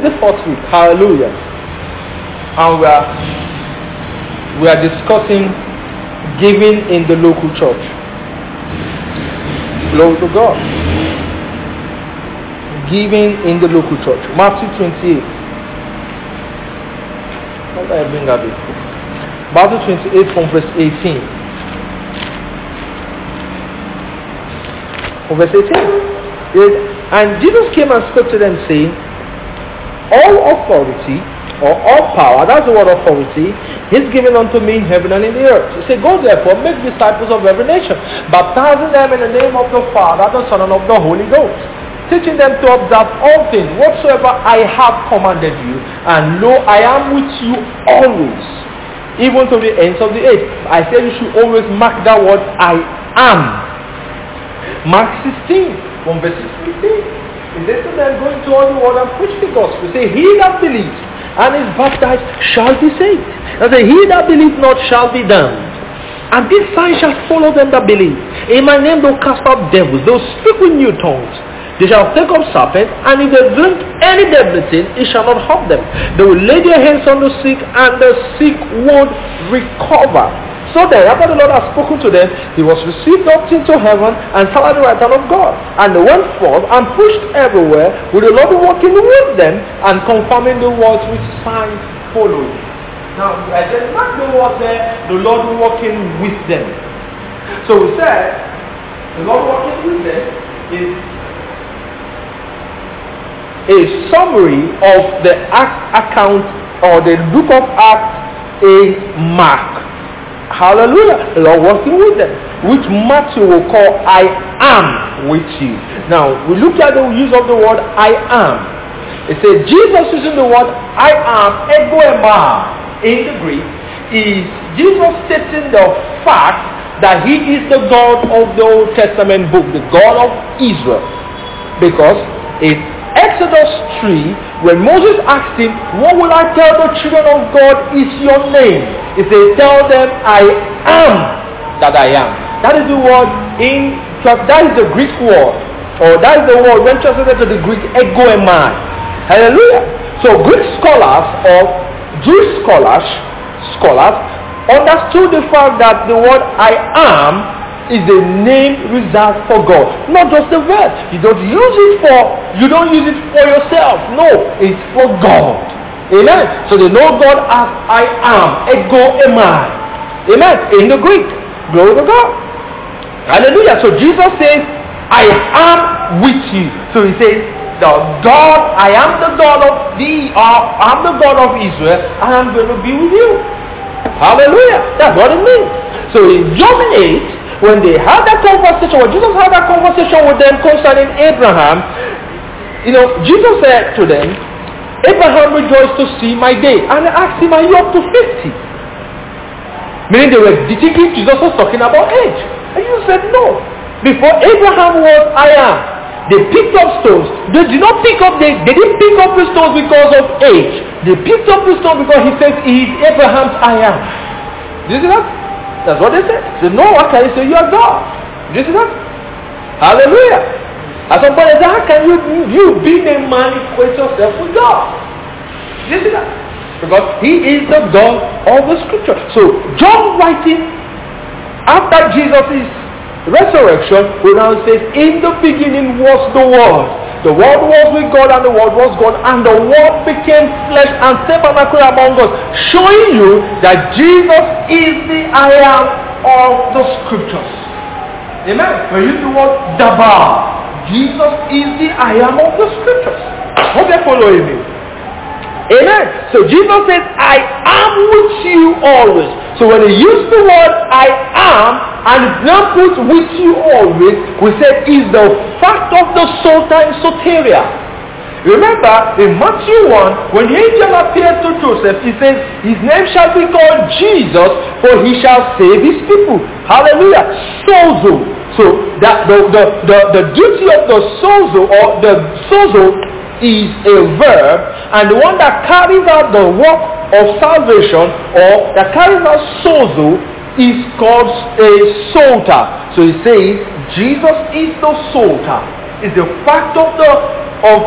The fourth week, hallelujah. And we are discussing giving in the local church. Glory to God. Giving in the local church. Matthew 28. How do I bring that before? Matthew 28 from verse 18. From verse 18. And Jesus came and spoke to them, saying, all authority, or all power, that's the word authority, is given unto me in heaven and in the earth. He said, go therefore, make disciples of every nation, baptizing them in the name of the Father, the Son, and of the Holy Ghost, teaching them to observe all things whatsoever I have commanded you, and lo, I am with you always, even to the ends of the age. I said you should always mark that word, I am. Mark 16. From verse 15, he says to them, go into all the world and preach the gospel. Say, he that believes and is baptized shall be saved. And say, he that believes not shall be damned. And this sign shall follow them that believe. In my name they'll cast out devils, they'll speak with new tongues. They shall take up serpents, and if they drink any deadly thing, it shall not harm them. They will lay their hands on the sick, and the sick would recover. So then, after the Lord had spoken to them, he was received up into heaven and sat at the right hand of God. And they went forth and preached everywhere, with the Lord working with them and confirming the words which signs followed. Now, I just mark the word there, the Lord working with them. So we said, the Lord working with them is a summary of the account or the book of Acts is Mark. Hallelujah. The Lord working with them, which Matthew will call I am with you. Now, we look at the use of the word I am. It says Jesus using the word I am, ego eima, in the Greek, is Jesus stating the fact that he is the God of the Old Testament book, the God of Israel. Because in Exodus 3, when Moses asked him, what will I tell the children of God is your name? He says, tell them I am that I am. That is the word that is the Greek word, or that is the word when translated to the Greek ego eima. Hallelujah. So Greek scholars or Jewish scholars understood the fact that the word I am is a name reserved for God, not just the verb. You don't use it for yourself. No, it's for God. Amen. So they know God as I am, ego eima. Amen. In the Greek, glory to God. Hallelujah. So Jesus says, I am with you. So he says, I am the God of I'm the God of Israel, and I'm going to be with you. Hallelujah. That's what it means. So in John 8, when they had that conversation, when Jesus had that conversation with them concerning Abraham, Jesus said to them, Abraham rejoiced to see my day. And they asked him, are you up to 50? Meaning they were thinking Jesus was talking about age. And Jesus said, no. Before Abraham was, I am. They picked up stones. They didn't pick up the stones because of age. They picked up the stone because he says he is Abraham's I am. Do you see that? That's what they said. They said, no, how can you say you are God? Do you see that? Hallelujah. At some point, how can you being a man equate yourself with God? Do you see that? Because he is the God of the scripture. So John writing after Jesus' resurrection, we now says, in the beginning was the Word. The Word was with God, and the Word was God, and the Word became flesh and tabernacle among us, showing you that Jesus is the I am of the scriptures. Amen. We use the word dabar. Jesus is the I am of the scriptures. Hope you're following me. Amen. So Jesus says, I am with you always. So when he used the word I am, and now put with you always, we said is the fact of the sota in soteria. Remember, in Matthew 1, when the angel appeared to Joseph, he says, his name shall be called Jesus, for he shall save his people. Hallelujah. Sozo. So that the duty of the sozo, or the sozo, is a verb, and the one that carries out the work of salvation, or that carries out sozo, is called a sota. So he says, Jesus is the sota. Is the fact of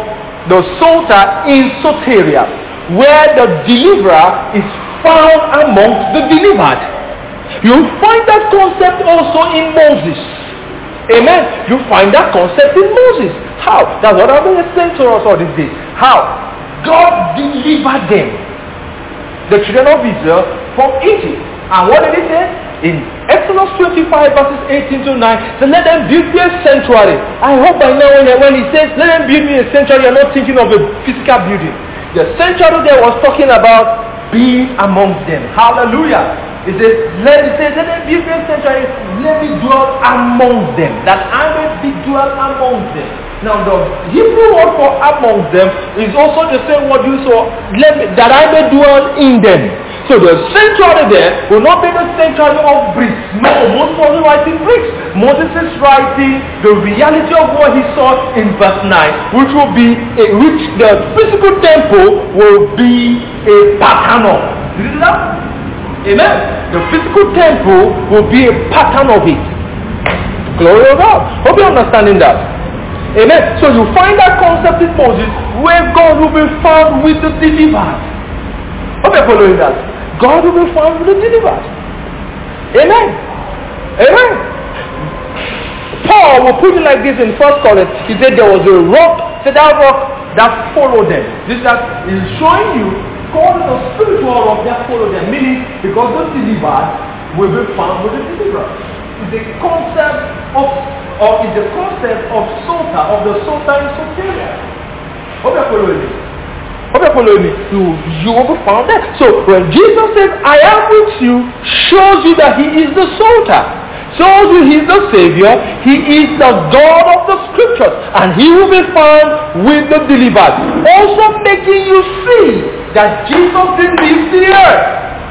the Psalter in soteria, where the deliverer is found amongst the delivered. You find that concept also in Moses. Amen. You find that concept in Moses. How? That's what I've been explaining to us all these days. How? God delivered them, the children of Israel, from Egypt. And what did he say? In Exodus 25 verses 18 to 9, so let them build me a sanctuary. I hope by now when he says, let them build me a sanctuary, you're not thinking of a physical building. The sanctuary there was talking about being amongst them. Hallelujah. He says, let them build me a sanctuary, let me dwell amongst them, that I may be dwell amongst them. Now the Hebrew word for amongst them is also the same word you saw, that I may dwell in them. So the sanctuary there will not be the sanctuary of bricks. No, Moses wasn't writing bricks. Moses is writing the reality of what he saw in verse 9, which will be which the physical temple will be a pattern of. Did you see that? Amen. The physical temple will be a pattern of it. Glory to God. Hope you're understanding that. Amen. So you find that concept in Moses, where God will be found with the delivered. Hope you're following that. God will be found with the delivered. Amen. Amen. Paul will put it like this in 1 Corinthians. He said there was a rock, said that rock that followed them. This that is showing you God is a spiritual rock that followed them. Meaning, because the delivered will be found with the delivered. It's the concept of Psalter, of the Psalter in soteria. Hope you're following me. You will be found there. So when Jesus says, I am with you, shows you that he is the Psalter. Shows you he is the Savior. He is the God of the Scriptures. And he will be found with the delivered. Also making you see that Jesus didn't leave the earth.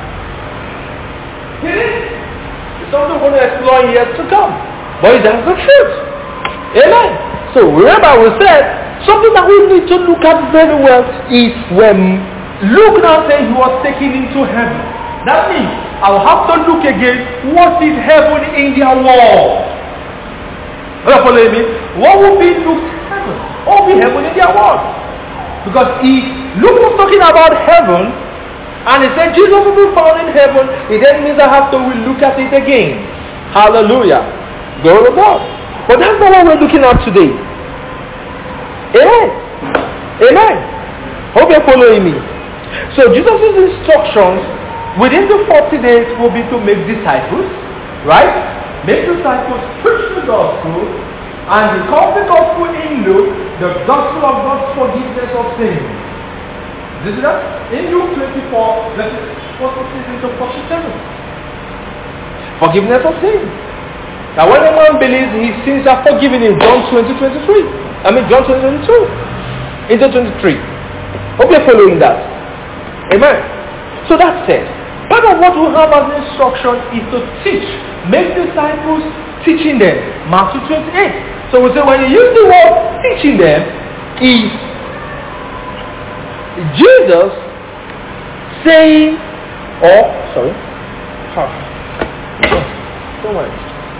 It is. It's something we're going to explore in years to come. But that's the truth. Amen. So remember we said, something that we need to look at very well is when Luke now says he was taken into heaven. That means I'll have to look again, what is heaven in their world? Are you following me? What would be Luke's heaven? What would be heaven in their world? Because if Luke was talking about heaven, and he said Jesus will be found in heaven, it then means I have to look at it again. Hallelujah. Glory to God. But that's not what we're looking at today. Amen. Amen. Hope you're following me. So Jesus' instructions within the 40 days will be to make disciples, right? Make disciples, preach the gospel, and we call the gospel in Luke the gospel of God's forgiveness of sins. This is that? In Luke 24, verses 46 to 47. Forgiveness of sins. Now when a man believes his sins are forgiven in John 20:22 into 23. Hope you're following that. Amen. So that said, part of what we have as instruction is to teach. Make disciples, teaching them. Matthew 28. So we say when you use the word teaching them, is Jesus saying, don't worry.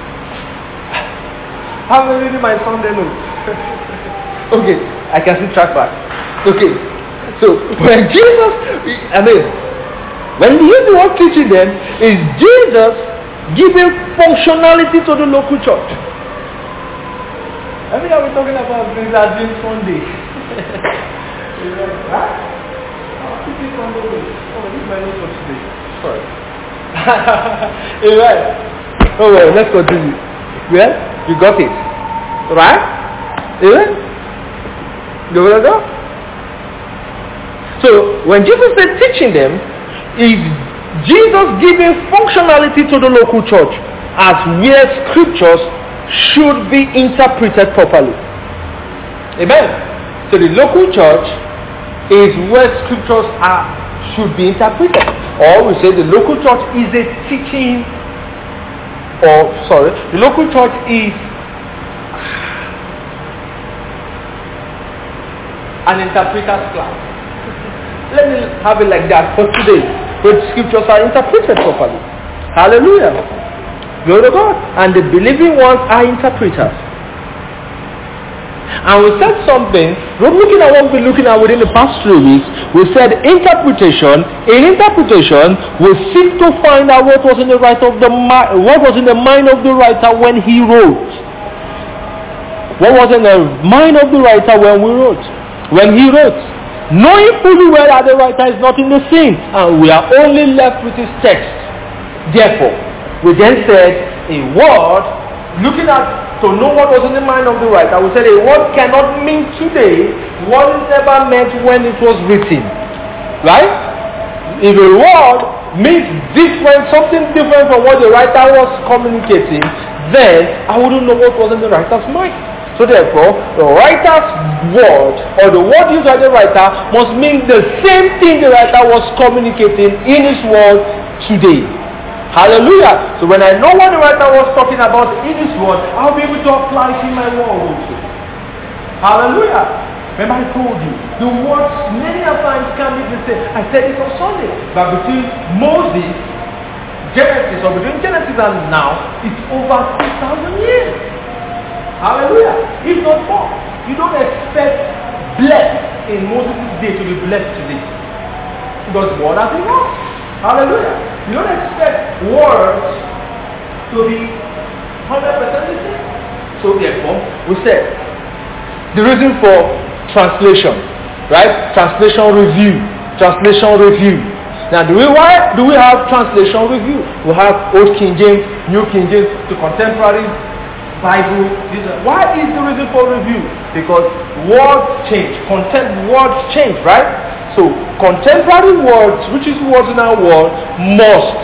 I'm reading my Sunday notes. Okay, I can see track back. Okay, so when Jesus, when we use the word teaching them, is Jesus giving functionality to the local church. I think I'll be talking about this as in Sunday. Right? This is my notes for today. Sorry. Amen. Oh well, let's continue. Well, you got it. Right? Amen? Go go. So, when Jesus said teaching them, is Jesus giving functionality to the local church as where scriptures should be interpreted properly. Amen? So the local church is where scriptures should be interpreted. Or we say the local church is a teaching, the local church is an interpreter's class. Let me have it like that for today, where scriptures are interpreted properly. Hallelujah. Glory to God. And the believing ones are interpreters. And we said something, we're looking at what we've been looking at within the past 3 weeks. We said interpretation. In interpretation, we seek to find out what was in the mind of the writer when he wrote. What was in the mind of the writer when he wrote. Knowing fully well that the writer is not in the scene, and we are only left with his text. Therefore, we then said a word, looking at to know what was in the mind of the writer, we said a word cannot mean today what it never meant when it was written. Right? If a word means something different from what the writer was communicating, then I wouldn't know what was in the writer's mind. So therefore, the writer's word or the word used by the writer must mean the same thing the writer was communicating in his word today. Hallelujah. So when I know what the writer was talking about in his word, I'll be able to apply it in my word also. Hallelujah. Remember I told you, the words many a times can be the same. I said it on Sunday. But between Moses, between Genesis and now, it's over 2,000 years. Hallelujah. If not more. You don't expect blessed in Moses' day to be blessed today. Because word has been lost. Hallelujah. You don't expect words to be 100% the same. So therefore, we said the reason for translation, right? Translation review. Now, do we have translation review? We have Old King James, New King James, the contemporary Bible. Why is the reason for review? Because words change, words change, right? So contemporary words, which is words in our world, must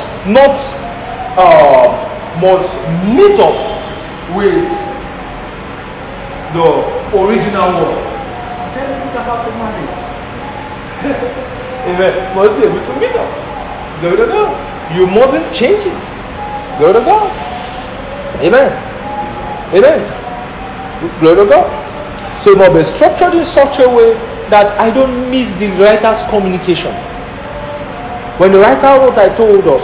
meet up with the original word. Then you have to manage. Amen. Must be able to meet up. Glory to God. You mustn't change it. Glory to God. Amen. Amen. Glory to God. So it must be structured in such a way that I don't miss the writer's communication. When the writer wrote, I told us,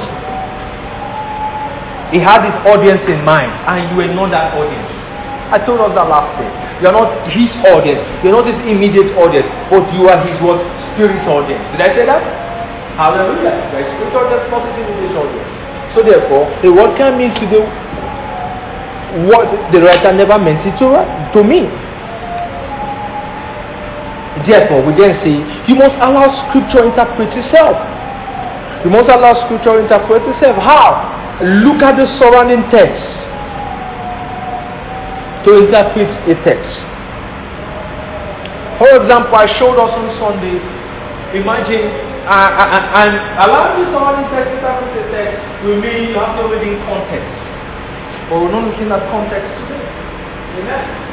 he had his audience in mind, and you were not that audience. I told us that last day. You are not his audience. You are not his immediate audience, but you are his what? Spirit audience. Did I say that? Hallelujah. The spirit audience, not his immediate audience. So therefore, the word can mean to the what the writer never meant it to mean. Therefore, we then say, you must allow Scripture interpret itself. You must allow Scripture interpret itself. How? Look at the surrounding text to interpret a text. For example, I showed us on Sunday, imagine, and allowing the surrounding text to interpret a text will mean you have to read in context. But we're not looking at context today. Amen?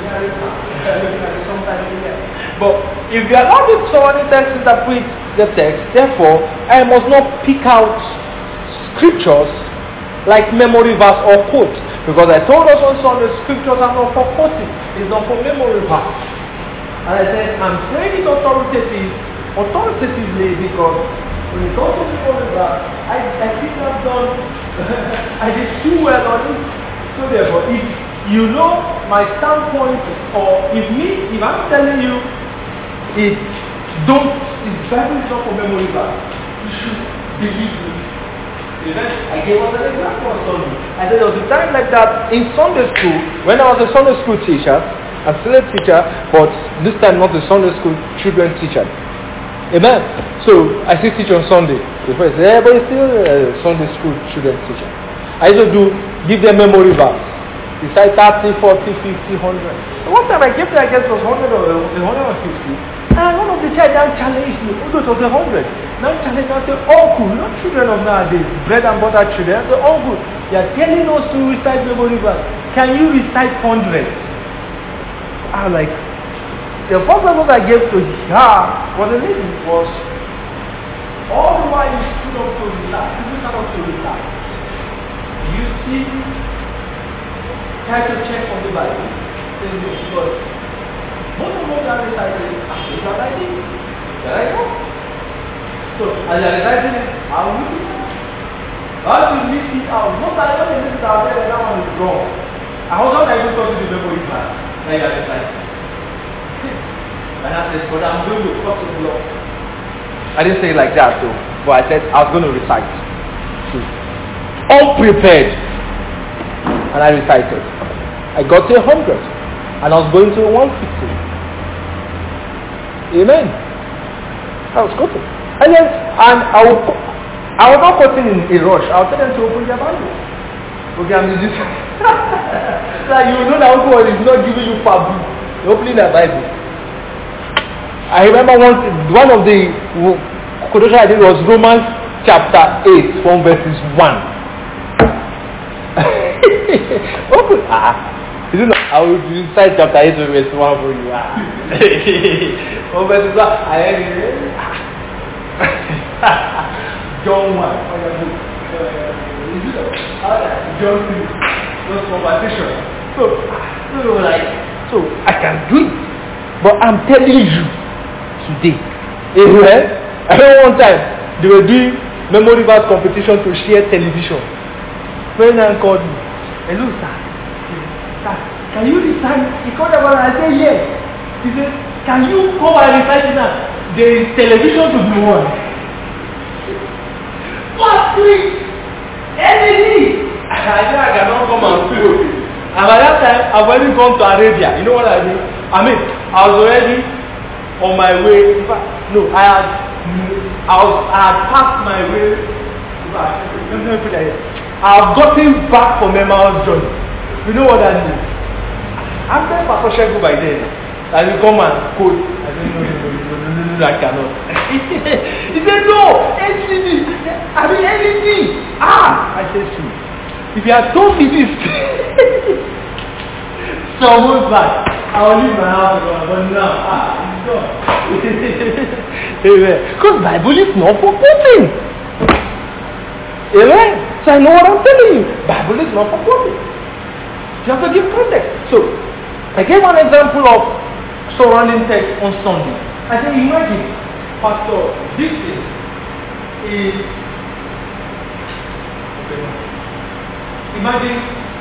But if you allow the surrounding text to interpret the text, therefore, I must not pick out scriptures like memory verse or quote. Because I told us on Sunday, scriptures are not for quoting, it's not for memory verse. And I said, I'm saying it authoritatively because when it comes to memory verse, I think I've done, I did too well on it. So therefore, if you know my standpoint, or if I'm telling you, if Bible is not for memory verse, you should believe me. I gave us an example on Sunday. I said there was a time like that in Sunday school, when I was a Sunday school teacher. I'm still a teacher, but this time not a Sunday school children teacher. Amen. So I still teach on Sunday. Before I say, but it's still a Sunday school children teacher. I used to give them memory verse. Decide 30, 40, 50, 100. One time I gave them, I guess it was 100 or 150. And one of the child now challenged me, although it was 100. Now challenged me and said, Uncle, not children of nowadays, bread and butter children. I said, Uncle, you are telling us to recite memory verse. Can you recite 100? I was like, the first one I gave to her was a lady was all the while you stood up to relax, you stood up to relax. You see, try to check on the Bible. But most of what I recited is what I did. There I go. So as I recited it, I'll read it. How to read it out? Most of the time, this is out there and that one is wrong. I was not able to talk to the memory verse. Like I recited. And I said, but I'm going to cut the law. I didn't say it like that though, but I said I was going to recite. So, unprepared. And I recited. I got to 100. And I was going to 150. Amen. I was quoting. And then, I was not quoting in a rush. I was telling them to open their Bible. Okay, I'm using like you know that God is not giving you fabu. You're opening the Bible. I remember one of the quotation I did was Romans chapter 8 from verses 1. Open. You know, I will recite chapter 8 verse 1 for you. From verses 1. John 1. John 3. Those conversation. So I can do it. But I'm telling you today. Amen. I remember one time they were doing memory verse competition to share television. When I called me, hello sir, can you recite? He called about and I said yes. He said, can you come and recite it now? There is television to be won. What please? Anything. I know I cannot come and school. And by that time, I've already gone to Arabia. You know what I mean? I was already on my way. No, I had passed my way. I've gotten back from Emmaus journey. You know what that means? I'm there for social go by then. And you come and quote. I said, no, I cannot. He said, no, NCD. I mean, anything. I said, see, if you had told me this, some months back, I'll leave my house, but now, it's gone. Amen. Because Bible is not for quoting. Amen. So I know what I'm telling you. Bible is not for quoting. You have to give context. So, I gave one example of surrounding text on Sunday. I said, imagine, Pastor, this is imagine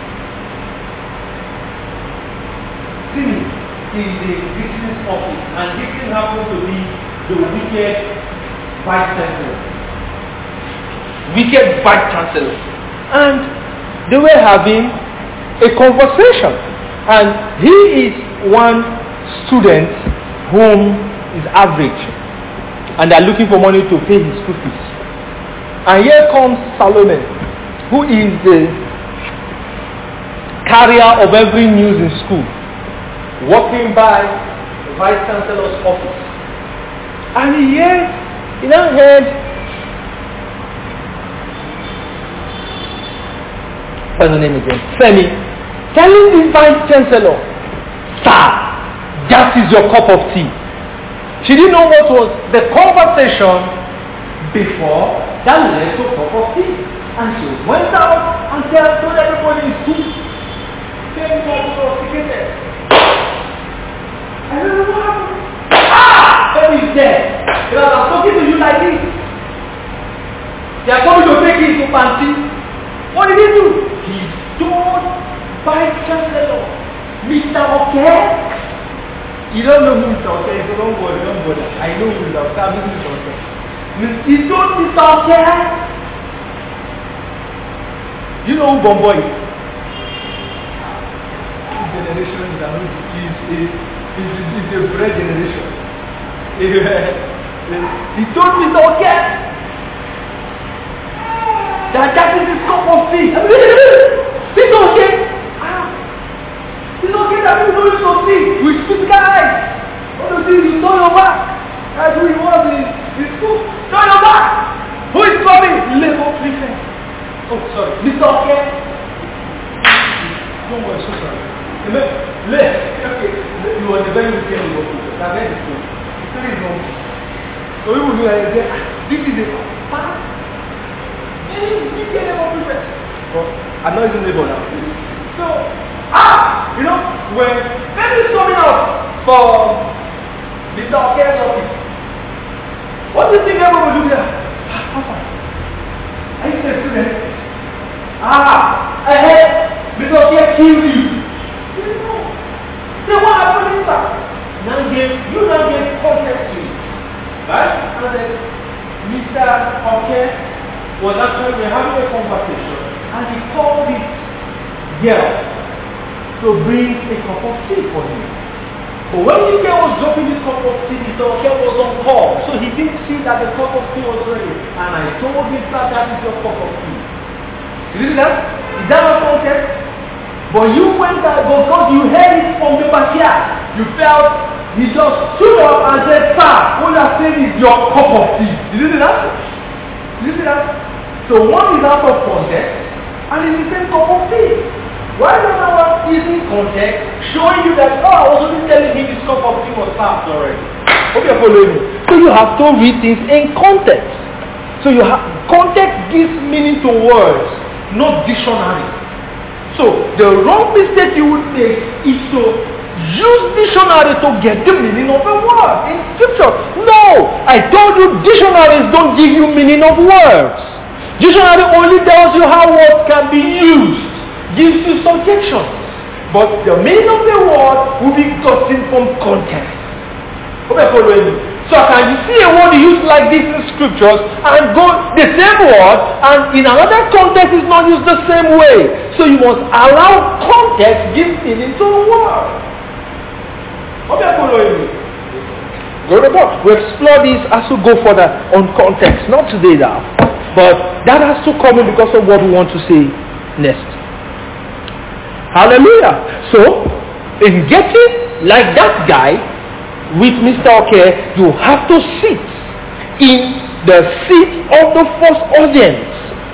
Simi is the Dixon's office, and Dixon happens to be the wicked vice chancellor. Wicked vice chancellor. And they were having a conversation. And he is one student whom is average. And they are looking for money to pay his school fees. And here comes Solomon, who is the carrier of every news in school, walking by the vice chancellor's office. And he now heard, what's the name again? Femi, telling the vice chancellor, sir, that is your cup of tea. She didn't know what was the conversation before that led to cup of tea. And she went out and told everybody in school, Femi was sophisticated. I don't know what happened. Femi is dead. Because I'm talking to you like this. They are coming to take him to Panty. What did he do? He told Vice Chancellor, Mr. Okay. You don't know who Mr. Okay, so don't bother. I know who Mr. Okay. I'm Mr. Okay. He told Mr. Okay. You know who Bomboy is? This generation is a bread generation. He told Mr. Okay that is his cup of tea. It's okay. It's okay that people don't use to see with physical eyes. What do you do? You turn your back. That's who he was in school. Turn your back. Who is coming? Labor prefect. Oh, sorry. Mr. Okay. Don't worry, so sorry. Amen. Okay. You are the very weekend of people. That's very good. The story is wrong. So you will do like this. This is a part. But I'm not using labor now. So, when Femi is coming out for Mr. Oke's office, what do you think everyone will do there? Papa, are you a student? Mr. Oke killed you. Say, what happened, sir? now gave context to it. Right? And then Mr. Okay was actually having a conversation, and he called this girl to bring a cup of tea for him. But when the girl was dropping this cup of tea, Mr. Okay was on call, so he didn't see that the cup of tea was ready. And I told him that is your cup of tea. You see that? Is that not context? But you went out because you heard it from the backyard. You felt he just stood up and said, "Sir, what you are saying is your cup of tea." Did you see that? Did you see that? So one is out of context and it's the same cup of tea. Why the other one is in context, showing you that, oh, I was only telling him this cup of tea was served already. Okay, follow me. So you have to read things in context. So context gives meaning to words, not dictionary. So the wrong mistake you would make is to use dictionary to get the meaning of a word in scripture. No! I told you dictionaries don't give you meaning of words. Dictionary only tells you how words can be used. Gives you subjections. But the meaning of the word will be gotten from context. Hope you're following me. So can you see a word used like this in scriptures and go the same word and in another context is not used the same way. So you must allow context give meaning to the word. Hope you're following me. Go to the book. We'll explore this as we go further on context. Not today now. But that has to come in because of what we want to say next. Hallelujah. So, in getting like that guy with Mr. Okay, you have to sit in the seat of the first audience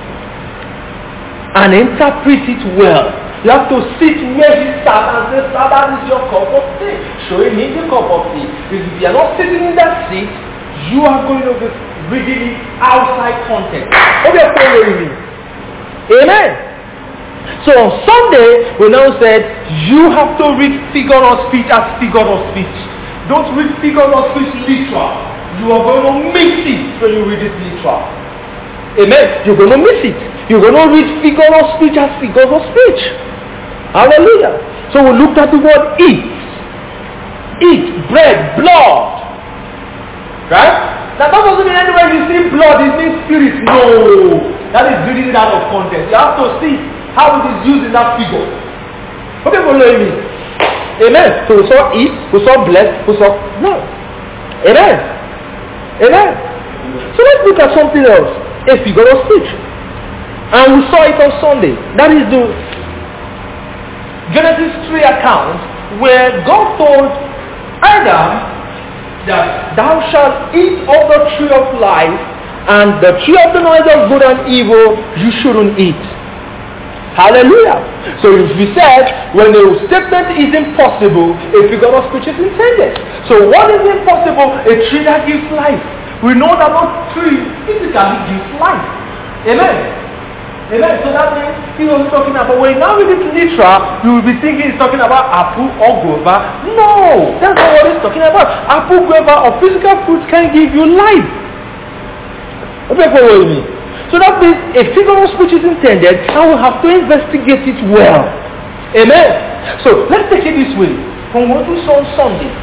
and interpret it well. You have to sit where he sat and say, "Sir, that is your cup of tea." Showing him the cup of tea. If you are not sitting in that seat, you are going to be reading it outside context. Hope you are following me. Amen. So on Sunday, we now said, you have to read figure of speech as figure of speech. Don't read figure of speech literal. You are going to miss it when you read it literal. Amen. You're going to miss it. You're going to read figure of speech as figure of speech. Hallelujah. So we looked at the word eat. Eat, bread, blood. Right? Now that doesn't mean anywhere you see blood, it means spirit. No. That is reading it out of context. You have to see how it is used in that figure. Okay, following me. Amen. So we saw eat, we saw bless, we saw no. Amen. Amen. So let's look at something else. A figure of speech. And we saw it on Sunday. That is the Genesis 3 account where God told Adam that thou shalt eat of the tree of life and the tree of the knowledge of good and evil you shouldn't eat. Hallelujah. So if we said when a statement is impossible, a figure of speech is intended. So what is impossible? A tree that gives life. We know that no tree physically gives life. Amen. Amen. So that means he was talking about, when now we read it literal, you will be thinking he's talking about apple or guava. No, that's not what he's talking about. Apple, guava, or physical fruits can give you life. Okay, follow me. So that means a figure of speech is intended and we have to investigate it well. Amen. So let's take it this way. From what we saw on Sunday.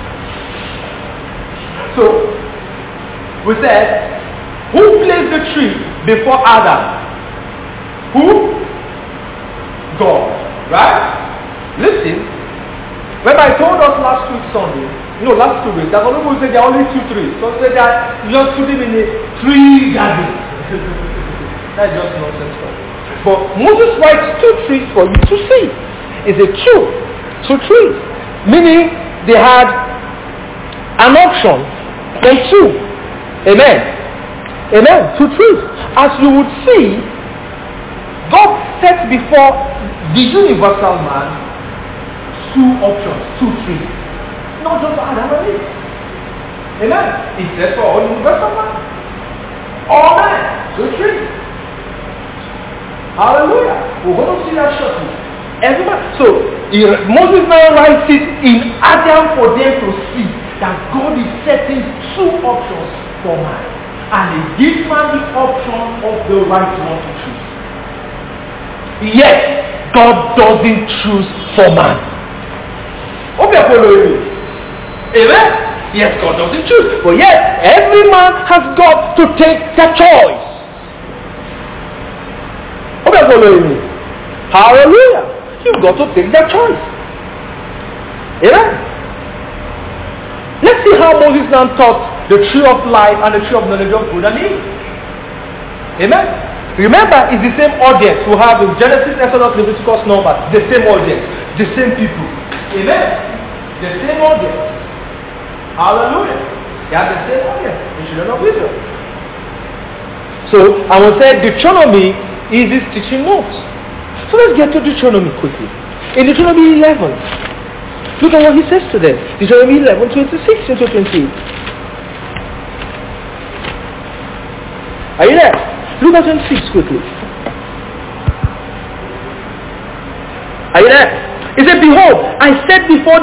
So we said, who placed the tree before Adam? Who? God. Right? Listen. Remember I told us last week Sunday, last 2 weeks, that some people say there are only 2 trees. Some say that you just put them in a tree garden. That's just nonsense. But Moses writes 2 trees for you to see. It's a 2 trees. Meaning they had an option from 2. Amen. Amen. 2 trees. As you would see, God set before the universal man 2 options, 2 trees. Not just Adam and Eve. Amen. He said for all universal man. All men, 2 trees. Hallelujah. We're going to see that shortly. Everybody. So Moses now writes it in Adam for them to see that God is setting 2 options for man. And he gives man the option of the right one to choose. Yet, God doesn't choose for man. Okay, following me. Amen? Yes, God doesn't choose. But yet, every man has got to take the choice. Hope you're following me. Hallelujah. You've got to take that choice. Amen? Let's see how Moses now taught the tree of life and the tree of knowledge of good and evil. Amen? Remember, it's the same audience who have in Genesis, Exodus, Leviticus, Numbers. The same audience. The same people. Amen? The same audience. Hallelujah. They have the same audience. The children of Israel. So, I will say Deuteronomy is his teaching notes. So let's get to Deuteronomy quickly. In Deuteronomy 11, look at what he says to them. Deuteronomy 11, 26 into 28. Are you there? Look at 26 quickly. Are you there? He said, behold, I set before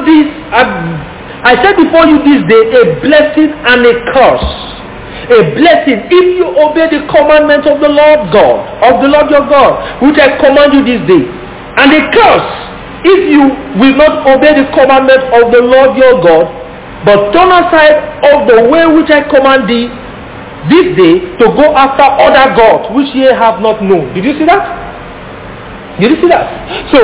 you this day a blessing and a curse. A blessing if you obey the commandment of the Lord God, of the Lord your God, which I command you this day. And a curse if you will not obey the commandment of the Lord your God, but turn aside of the way which I command thee this day to go after other gods which ye have not known. Did you see that? Did you see that? So,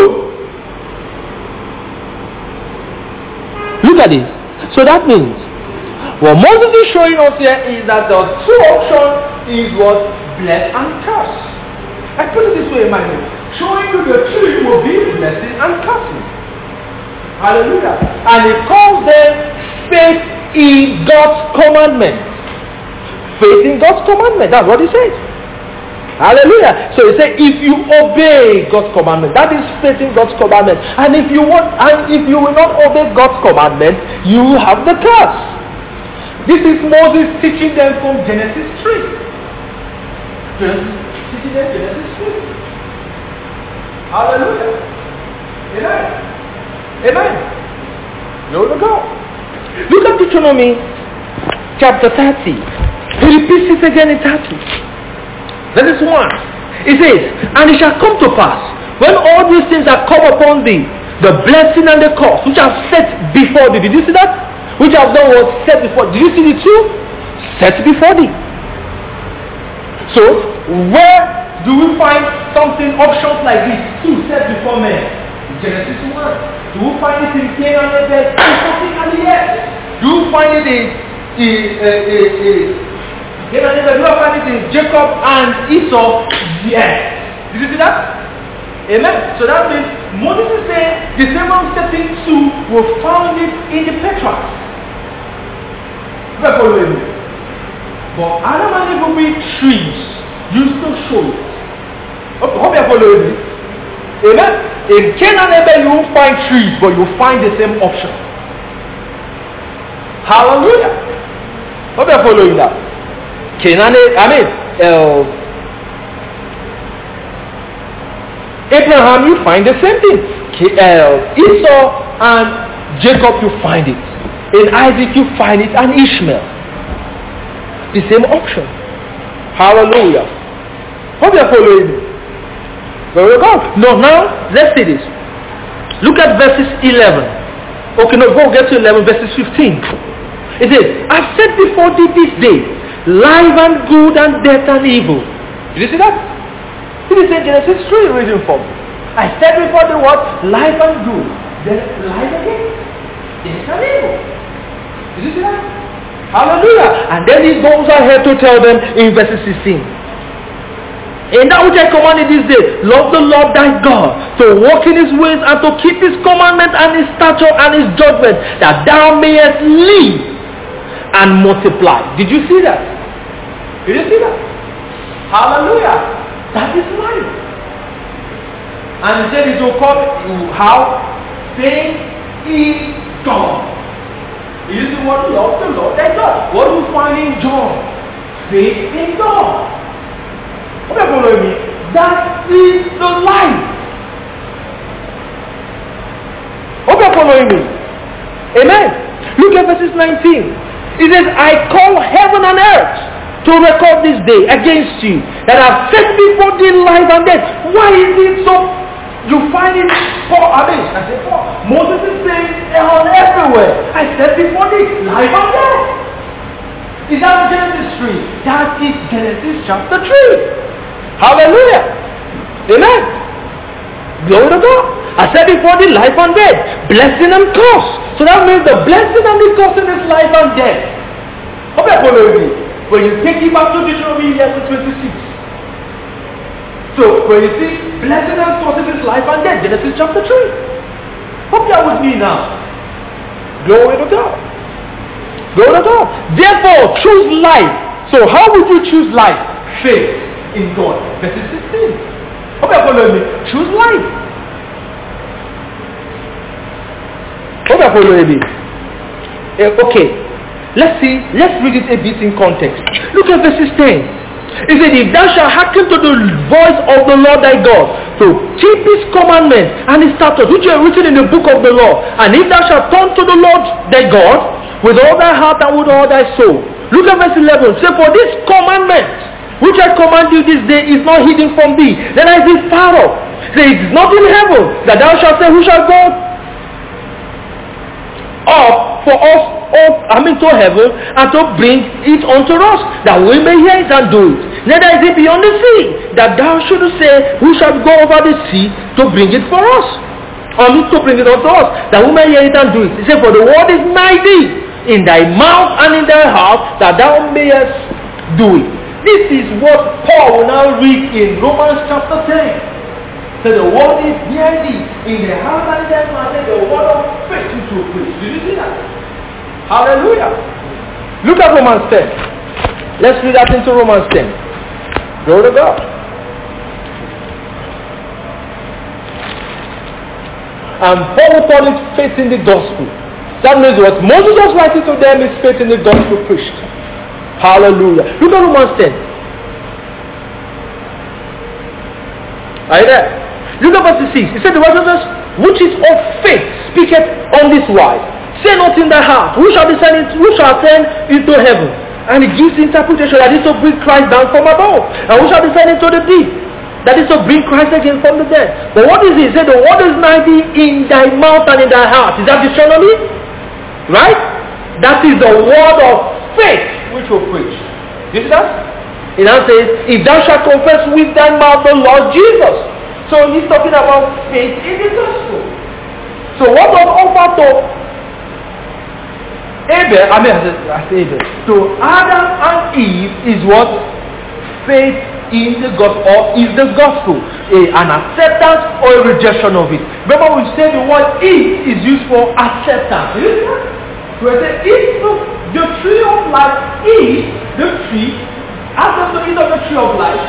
look at this. So that means, what Moses is showing us here is that the two options is what? Bless and curse. I put it this way in my notes. Showing you the tree will be blessing and cursing. Hallelujah. And he calls them faith in God's commandment. Faith in God's commandment. That's what he says. Hallelujah. So he said, if you obey God's commandment, that is faith in God's commandment. And if you will not obey God's commandment, you have the curse. This is Moses teaching them from Genesis 3. Teaching them Genesis 3. Hallelujah. Amen. Amen. Glory to God. Look at Deuteronomy chapter 30. He repeats it again in 30. That is 1. It says, and it shall come to pass, when all these things are come upon thee, the blessing and the curse, which are set before thee. Did you see that? Which have done was set before. Did you see the two? Set before thee. So, where do we find something, options like this? Two set before men. Genesis 1. Do we find it in Cain and Abel? Something at the end. Do you find it in Cain and Abel? Do you find it in Jacob and Esau? Yes. Did you see that? Amen. So that means Moses is saying the same one stepping two will find it in the patriarchs. We're following me. But Adam and Eve will be trees. You still show it. Hope you're following me. Amen. In Cain and Abel you won't find trees, but you find the same option. Hallelujah. Hope you're following that. Cain and Abel, Abraham, you find the same thing. Esau and Jacob, you find it. In Isaac, you find it. And Ishmael. The same option. Hallelujah. Hope you're following me. Very good. No, now, let's see this. Look at verses 11. Okay, no, go get to 11, verses 15. It says, I've set before thee this day, life and good and death and evil. Did you see that? It is in Genesis 3 reading from. I said before the word life and good. Then life again. Death and evil. Did you see that? Hallelujah. And then he goes ahead to tell them in verses 16. In that which I commanded this day, love the Lord thy God, to walk in his ways and to keep his commandment and his statute and his judgment, that thou mayest live and multiply. Did you see that? Did you see that? Hallelujah. That is life. And he said it will come how? Faith in God. He used the word love the Lord thy God. What do you find in John? Faith in God. Hope you're following me. That is the life. Hope you're following me. Amen. Look at verses 19. It says, I call heaven and earth to record this day against you, that I've set before thee life and death. Why is it so You find it Moses is saying hell everywhere. I said before this, life and death. Is that Genesis 3? That is Genesis chapter 3. Hallelujah. Amen. Glory to God. I said before the life and death, blessing and curse. So that means the blessing and the curse is life and death. Hope you follow me. When you take it back to Deuteronomy 11:26. So when you see blessing and curse is life and death, Genesis chapter 3. Hope you are with me now. Glory to God. Glory to God. Therefore, choose life. So how would you choose life? Faith in God. Verse 16. Hope you are following me. Choose life. Hope you are following me. Okay. Let's read it a bit in context. Look at verse 10. It said, if thou shalt hearken to the voice of the Lord thy God, to keep his commandments and his statutes, which are written in the book of the law, and if thou shalt turn to the Lord thy God with all thy heart and with all thy soul. Look at verse 11. Say, for this commandment which I command you this day is not hidden from thee, then is it far off. Say, it is not in heaven that thou shalt say, who shall go up for us to heaven and to bring it unto us, that we may hear it and do it. Neither is it beyond the sea, that thou shouldest say, who shall go over the sea to bring it for us, to bring it unto us, that we may hear it and do it. He said, for the word is nigh thee, in thy mouth and in thy heart, that thou mayest do it. This is what Paul will now read in Romans chapter 10. So the word is near thee, in the heart and in thy mouth, and the word of faith which you preach. Did you see that? Hallelujah. Look at Romans 10. Let's read that into Romans 10. Glory to God. And Paul will call it faith in the gospel. That means what Moses was writing to them is faith in the gospel preached. Hallelujah. Look at Romans 10. Are you there? Look at verse 6. He said, the righteousness which is of faith speaketh on this wise. Say not in thy heart, who shall ascend into heaven? And it gives interpretation that is to bring Christ down from above. And who shall descend into the deep? That is to bring Christ again from the dead. But what is it? He said, the word is nigh thee in thy mouth and in thy heart. Is that Deuteronomy? Right? That is the word of faith which will preach. You see that? It now says, if thou shalt confess with thy mouth the Lord Jesus. So he's talking about faith in the gospel. So what was offered to Abel? So Adam and Eve is what? Faith in the gospel, or is the gospel an acceptance or a rejection of it? Remember we said the word eat is used for acceptance. So I said, if the tree of life is the tree, ask them to eat of the tree of life.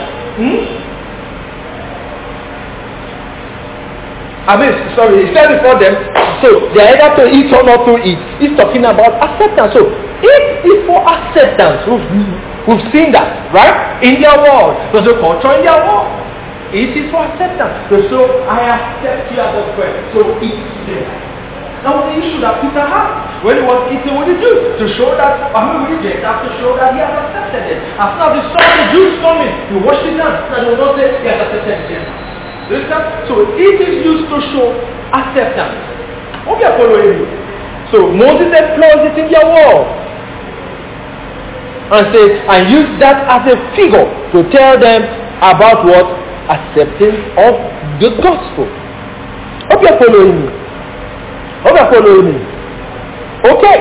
He said before them, so they are either to eat or not to eat. He's talking about acceptance. So it is for acceptance. We've seen that, right? In their world. There's a culture in their world. It is for acceptance. So I accept you as a friend. So eat today. Now the issue that Peter had when he was eating with the Jews, to show that, with the Gentiles, to show that he has accepted it. As soon as he saw the Jews coming, he washed his hands, and he will not say he has accepted the Gentiles. So it is used to show acceptance. Hope you are following me. So Moses employs it in their world and says, and use that as a figure to tell them about what? Acceptance of the gospel. Hope you are following me. Hope you are following me. Okay.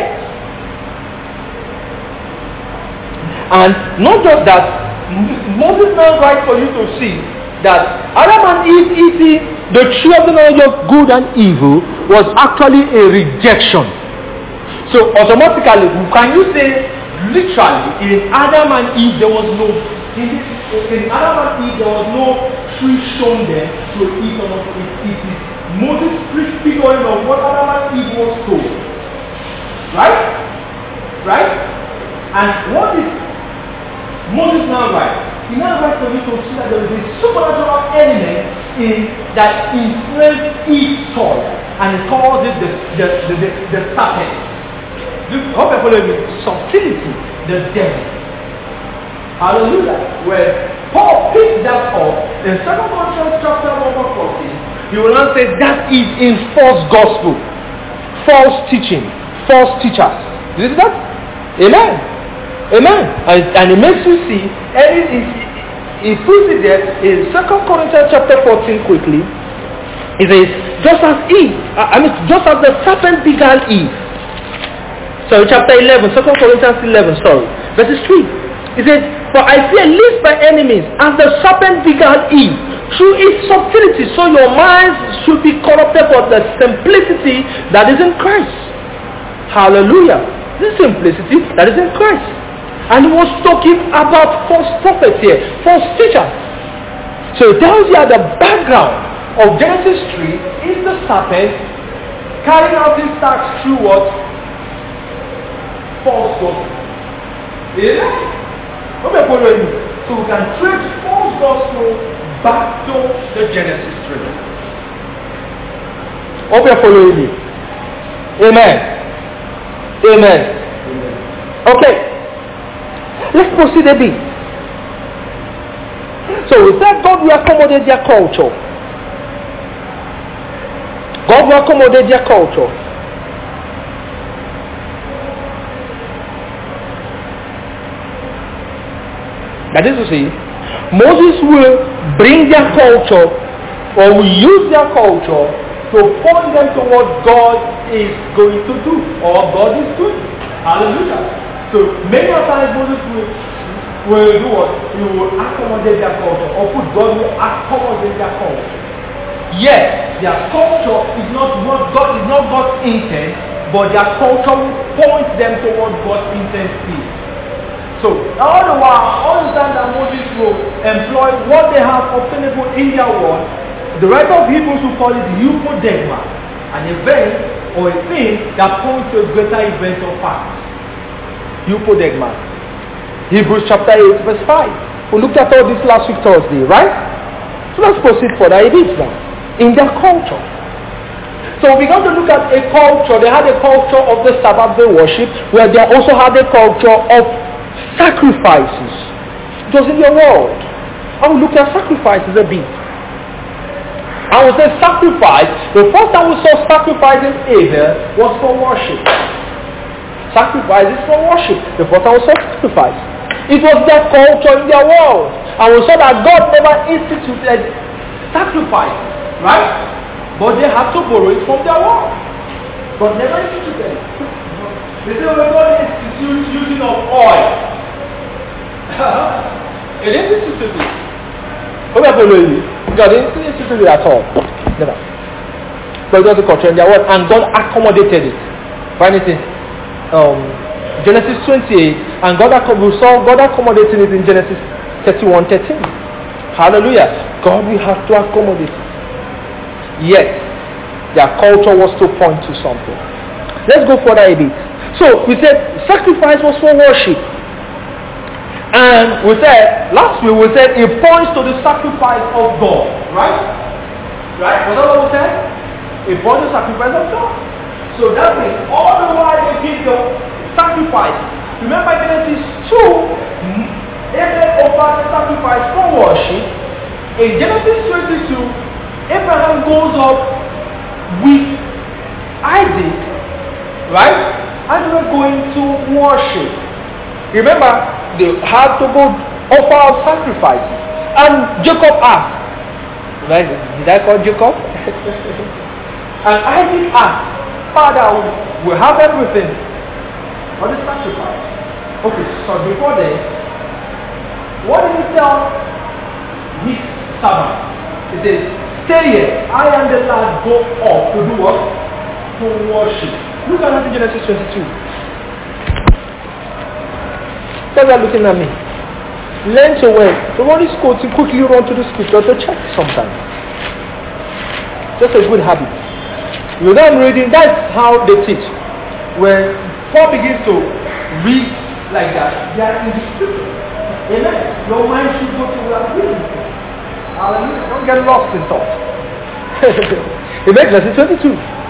And not just that, Moses now writes for you to see that Adam and Eve eating the tree of the knowledge of good and evil was actually a rejection. So automatically, can you say literally in Adam and Eve there was no tree shown there to eat or not to eat it. Moses prefiguring of what Adam and Eve was told. Right? And what is Moses now writes? He now writes for you to see that there is a supernatural element that influenced Eve's soul, and he calls it the serpent. Hope you follow me. Subtlety, the devil. Hallelujah. Where Paul picked that up in 2 Corinthians chapter number 14, You will not say that is in false gospel, false teaching, false teachers. You see that? Amen. Amen. And it makes you see, he puts it there in 2 Corinthians chapter 14 quickly. It says, just as the serpent began Eve. Sorry, chapter 11, 2 Corinthians 11, verses 3. It says, for I fear lest by enemies, as the serpent began Eve, through its subtlety, so your minds should be corrupted for the simplicity that is in Christ. Hallelujah. The simplicity that is in Christ. And he was talking about false prophets here, false teachers. So it tells you the background of Genesis 3 is the serpent carrying out his task through what? False gospel. Yeah? So we can trace false gospel back to the Genesis 3. Hope you're following me. Amen. Amen. Okay. Let's proceed a bit. So we said God will accommodate their culture. God will accommodate their culture. That is to say, Moses will bring their culture, or will use their culture to point them to what God is going to do, or God is doing. Hallelujah. So many times Moses will do what? He will accommodate their culture, or God will accommodate their culture. Yes, their culture is not God's intent, but their culture will point them to what God's intent is. So all the time that Moses will employ what they have obtainable in their world, the writer of Hebrews will call it eupodegma, an event or a thing that points to a greater event or fact. Eupodegma. Hebrews chapter 8 verse 5. We looked at all this last week Thursday, right? So let's proceed further a bit now. In their culture. So we got to look at a culture. They had a culture of the Sabbath day worship, where they also had a culture of sacrifices. It was in your world. I will look at sacrifices a bit. I will say sacrifice. The first time we saw sacrifice in Abel was for worship. Sacrifice is for worship. The first time we saw sacrifice. It was their culture in their world. And we saw that God never instituted sacrifice. Right? But they had to borrow it from their world. God never instituted it. They say, we're going to institute using of oil. It didn't institute it. God didn't institute it at all. Never. But it was a culture in their world, and God accommodated it. Find it in Genesis 28, and God accommodated it in Genesis 31:13. Hallelujah. God will have to accommodate it. Yes, their culture was to point to something. Let's go further a bit. So we said sacrifice was for worship. And we said, last week we said it points to the sacrifice of God. Right? Right? Was that what we said? It points to the sacrifice of God. So that means all the while they give the sacrifice. Remember Genesis 2, Abel offered the sacrifice for worship. In Genesis 22, Abraham goes up with Isaac, right? And they were going to worship. Remember, they had to go offer up sacrifices. And Jacob asked, right? Did I call Jacob? And Isaac asked, Father, we have everything for the sacrifice. Okay, so before then, what did he tell his servant? He says, stay here. I and the lad go up to do what? To worship. Look at that in Genesis 22. So they're looking at me. Learn to wait. The one is called to quickly run to the scripture to check sometimes. Just a good habit. You know I'm reading, that's how they teach. When Paul begins to read like that, they are in the scripture. Amen. Your mind should go to where I'm reading. Hallelujah. Don't get lost in thought. It makes verse 22.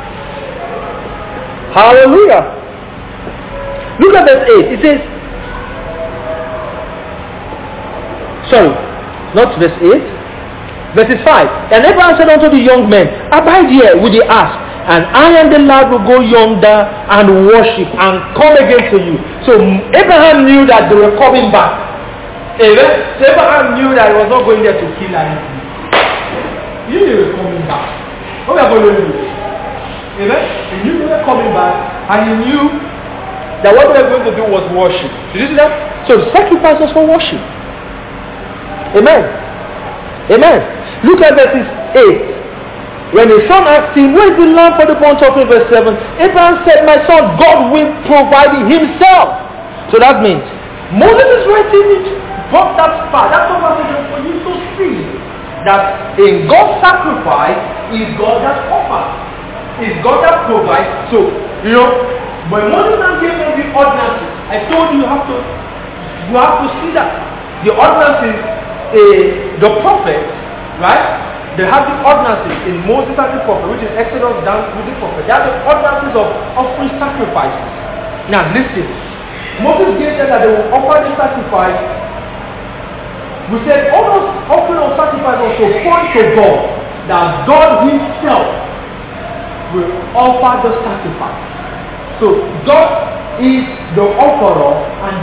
Hallelujah. Look at verse 8. It says, sorry, not verse 8. Verses 5. And Abraham said unto the young men, abide here with the ass, and I and the lad will go yonder and worship and come again to you. So Abraham knew that they were coming back. Amen. So Abraham knew that he was not going there to kill anything. He knew they were coming back. What we are going to do? Amen. He knew they were coming back, and he knew that what they were going to do was worship. Did you see that? So the sacrifice was for worship. Amen. Amen. Look at verses 8. When his son asked him, where is the lamb for the burnt offering? Verse 7. Abraham said, my son, God will provide it himself. So that means Moses is writing it, brought that part, that conversation for you to see that in God's sacrifice is God that offers. Is God that provides. So, when Moses now gave them the ordinances, I told you have to see that. The ordinances, the prophet, right? They have the ordinances in Moses and the prophet, which is Exodus down with the prophet. They have the ordinances of offering sacrifices. Now listen. Moses gave them that they will offer the sacrifice. We said all those offering of sacrifice was to point to God, that God himself will offer the sacrifice. So God is the offerer and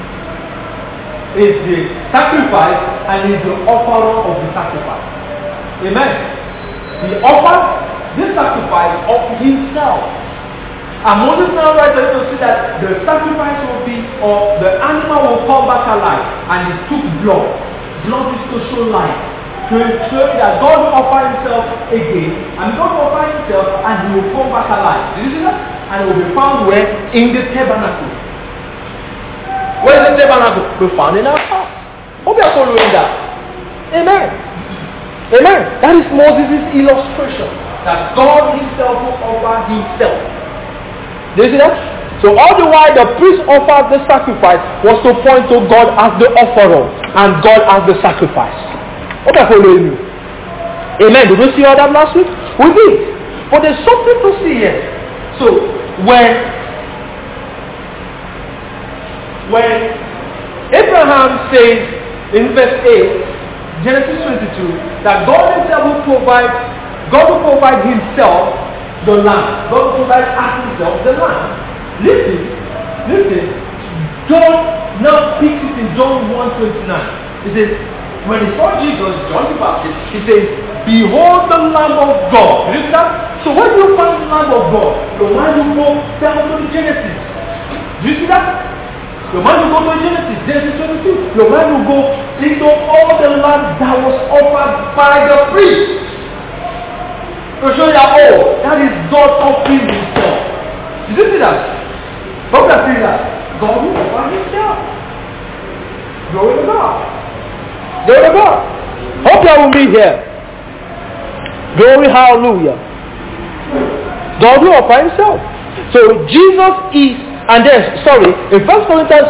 is the sacrifice and is the offerer of the sacrifice. Amen. He offered this sacrifice of himself. And Moses now writes to see that the sacrifice will be, or the animal will come back alive. And he took blood. Blood is to show life. To show that God will offer himself again. And God will offer himself and he will come back alive. Did you see that? And it will be found where? In the tabernacle. Where is the tabernacle? We found in our house. Hope you are following that. Amen. Amen. That is Moses' illustration. That God himself will offer himself. Do you see that? So all the while the priest offered the sacrifice was to point to God as the offerer and God as the sacrifice. Hope you are following me. Amen. Did we see all that last week? We did. But there's something to see here. So when Abraham says in verse 8, Genesis 22, that God himself will provide himself the land. God will provide as himself the land. Listen. John now speaks it in John 1:29. He says, when he saw Jesus, John the Baptist, he says, behold the Lamb of God. You see that? So when you find the Lamb of God, the one you go down to the Genesis. Do you see that? The man who go to Genesis 22, the man who go into all the land that was offered by the priest. To show you that, that is God offering himself. Did you see that? How can I see that? God will offer himself. Glory to God. Glory to God. Hope you will be here. Glory, hallelujah. God will offer himself. So Jesus is. And then, in 1 Corinthians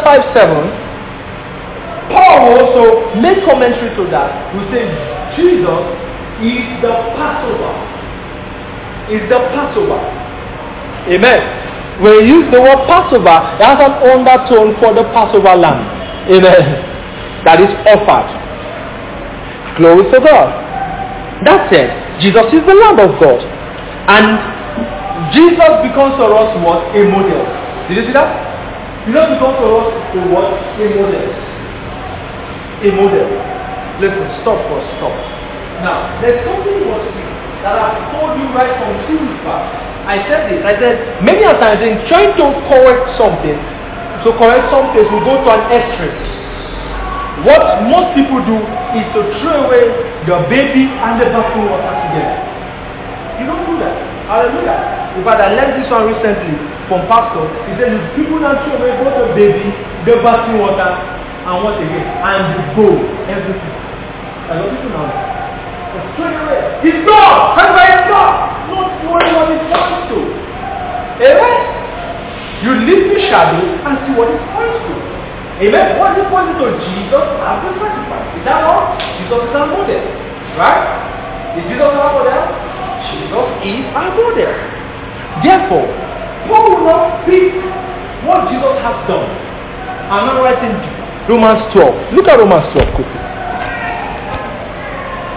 5:7, Paul also made commentary to that. He says, Jesus is the Passover. Is the Passover. Amen. When you use the word Passover, it has an undertone for the Passover lamb. Amen. That is offered. Glory to God. That said, Jesus is the Lamb of God. And Jesus becomes for us what? A model. Did you see that? You know, because for us to what? A model. A model. Listen, stop. Now, there's something you must see that I've told you right from 2 weeks back. I said many a times in trying to correct something, we go to an extreme. What most people do is to throw away the baby and the bathroom water together. You don't do that. Hallelujah. In fact, I learned this one recently from pastor. He said, people don't throw away both the baby, the bathroom water, and what again? And the bowl, everything. A lot of people now. Straight away. It's God! That's why it's God! Not knowing what it points to. Amen? You leave the shadow and see what it points to. Amen? What is it pointing to? Jesus as the sacrifice. Is that all? Jesus is our model. Right? Is Jesus our model? Jesus is our model. Therefore, Paul will not speak what Jesus has done. I'm not writing Romans 12. Look at Romans 12 quickly.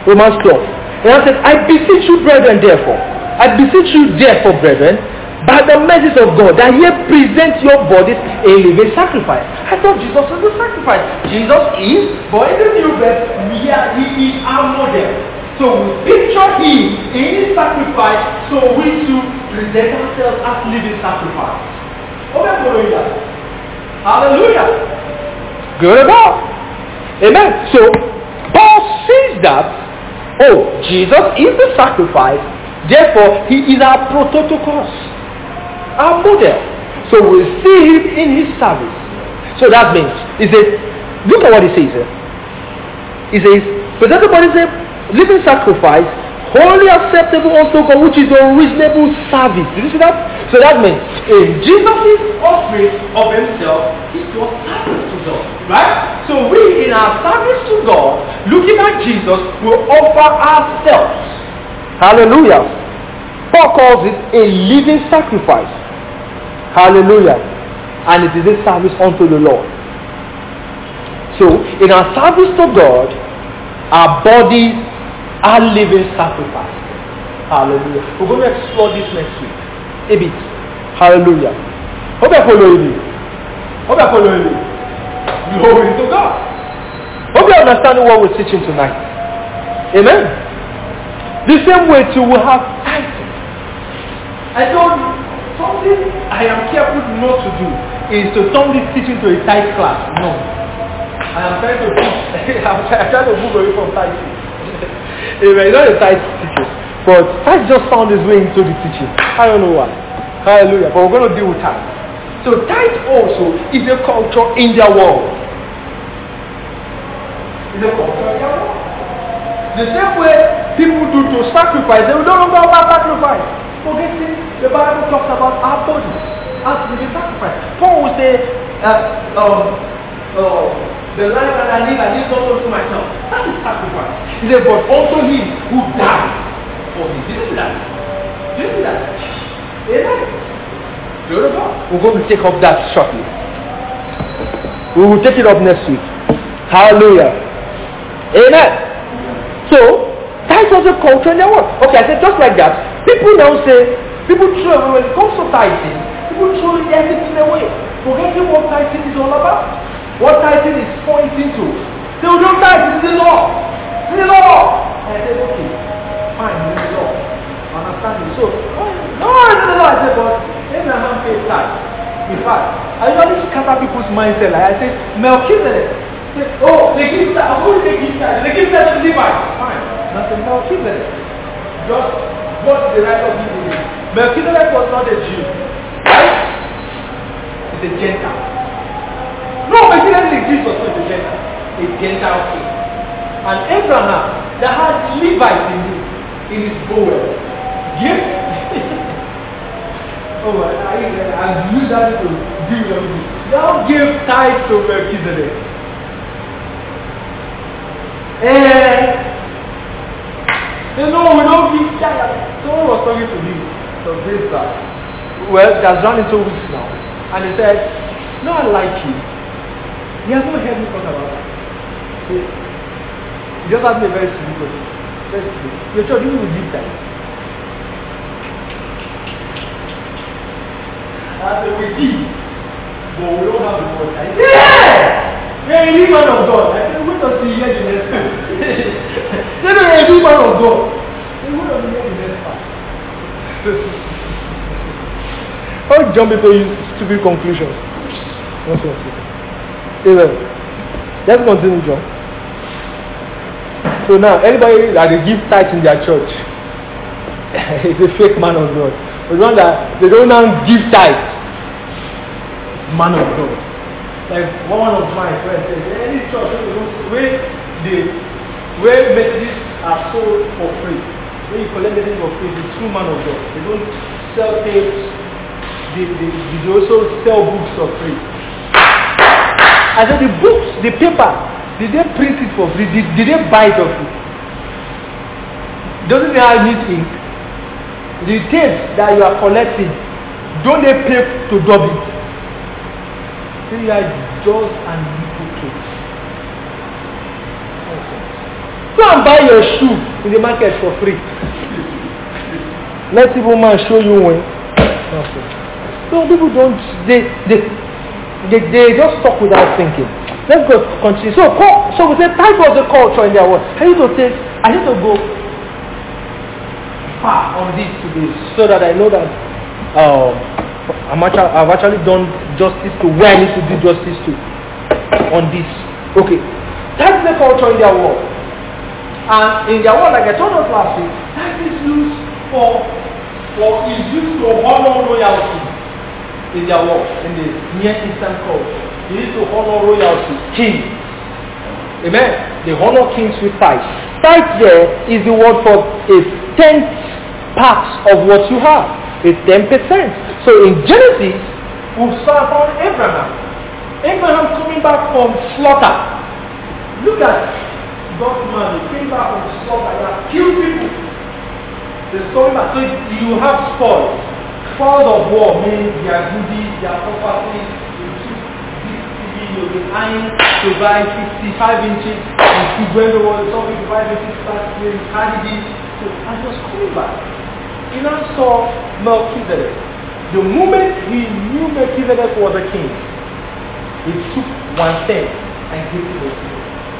Romans 12. And I said, I beseech you, brethren, therefore, brethren, by the mercies of God, that ye present your bodies a living sacrifice. I thought Jesus was the sacrifice. Jesus is, but in the new birth, he is our model. So we picture him in his sacrifice, so we too present ourselves as living sacrifice. Okay, following that. Hallelujah. Good about. Amen. So Paul sees that, Jesus is the sacrifice, therefore he is our prototokos, our model. So we see him in his service. So that means, he says, look at what he says here. He says, present the body as a living sacrifice, wholly acceptable unto God, which is your reasonable service. Did you see that? So that means, in Jesus' offering of himself, it was service to God. Right? So we, in our service to God, looking at Jesus, will offer ourselves. Hallelujah. Paul calls it a living sacrifice. Hallelujah. And it is a service unto the Lord. So, in our service to God, our bodies are living sacrifice. Hallelujah. We're going to explore this next week. A bit. Hallelujah. Hope you're following me. Glory to God. Hope you're understanding what we're teaching tonight. Amen. The same way too, we have tithing. I told you, something I am careful not to do is to turn this teaching to a tithe class. No. I am trying to teach. I'm trying to move away from tithing. It's not a tithe teaching. But tithe just found its way into the teaching. I don't know why. Hallelujah. But we're going to deal with tithe. So tithe also is a culture in their world. It's a culture in their world. The same way people do to sacrifice, they will no longer about sacrifice. Forgetting the Bible talks about our bodies as living sacrifice. Paul will say, the life that I live not unto myself. That is sacrifice. He said, but also him who died for me. Did you see that? Amen. We're going to take up that shortly. We will take it up next week. Hallelujah. Amen. So, tithe was a culture in their world. Okay, I said just like that. People now say, people throw away, when it comes to tithing, people throw everything away. Forgetting what tithing is all about. What tithing is pointing to. They will don't tithe, it's the law. It's the law. And I said, okay, fine, it's the law. Understand it. So, no, it's the law. I said, but Abraham paid tithe. In fact, I usually scatter people's mindset. Like I say, Melchizedek. Say, they give tithe. Who is they give tithe? They give tithe to the Levites. Fine. That's a Melchizedek. Just what the right of people is. Melchizedek was not a Jew. Right? It's a Gentile. No, Melchizedek Jesus was a Gentile. A Gentile king. And Abraham, that had Levites in his bowl. Give. I use that to deal with everything. Now give tithe to Melchizedek. We don't give tithe. Someone was talking to me some days back. Well, that's running 2 weeks now. And he said, no, I like you. He has not heard me talk about that. He just asked me a very simple question. Your church, you will give tithe. I said, we give, but we don't have the word tithe. Yeah! Any man of God. I said, wait until you hear the next part. They know any man of God. They wait until you hear the next part. Don't jump into stupid conclusions. Amen. Let's continue, John. So now, anybody that they give tithe in their church is a fake man of God. The one that they don't now give tithe, man of God. Like one of my friends says, any church where Methodists are sold for free, when you collect anything for free, it's true man of God. They don't sell tapes, they also sell books for free. I said the books, the paper, did they print it for free? Did they buy it for free? Doesn't it need ink? The tapes that you are collecting, don't they pay to dub it? You are just an hypocrite. So Go and buy your shoe in the market for free. Let people man show you when. So people don't, they just talk without thinking. Let's go continue. So we say type was the culture in their world. I need to go far on this today so that I know that I've actually done justice to where I need to do justice to on this. Okay. That's the culture in their world. And in their world, like I told us last week, that is used is used to honor royalty in their world, in the Near Eastern culture. They used to honor royalty, king. Amen. They honor kings with tithe. Tithe there is the word for a 10th part of what you have. A 10%. So in Genesis, we saw upon Abraham. Abraham coming back from slaughter. Look at God's man. He came back from slaughter. He has killed people. They're coming back. So you have spoils. Spoils of war means their goodies, their property. You took this TV, you've been eyeing to buy 55 inches. You see when the world is talking 55 inches, start playing, carry this. So I was coming back. He now saw Melchizedek. The moment he knew Melchizedek was a king, he took 1/10 and gave it to him.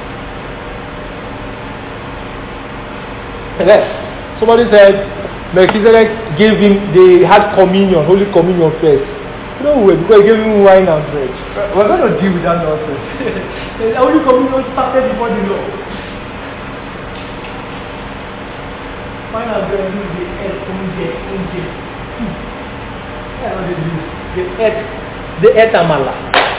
Somebody said Melchizedek gave him, they had communion, Holy Communion first. No way, because he gave him wine and bread. We're going to deal with that nonsense. The Holy Communion started before the law. Wine and bread means the earth, the earth amala.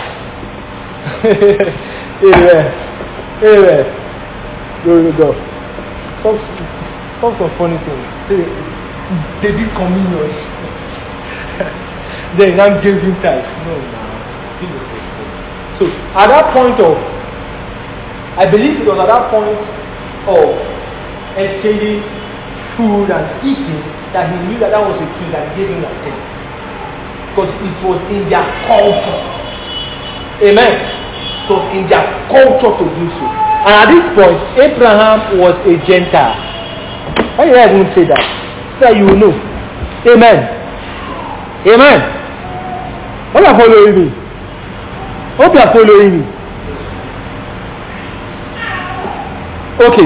Amen. There we go. Some funny things. They did communion. They now gave him tithe. No. So at that point I believe it was at that point of exchanging food and eating that he knew that was a king that gave him that thing. Because it was in their culture. Amen. So in their culture to do so. And at this point, Abraham was a Gentile. Why did I even say that? So that you will know. Amen. Amen. Hope you are following me. Hope you are following me. Okay.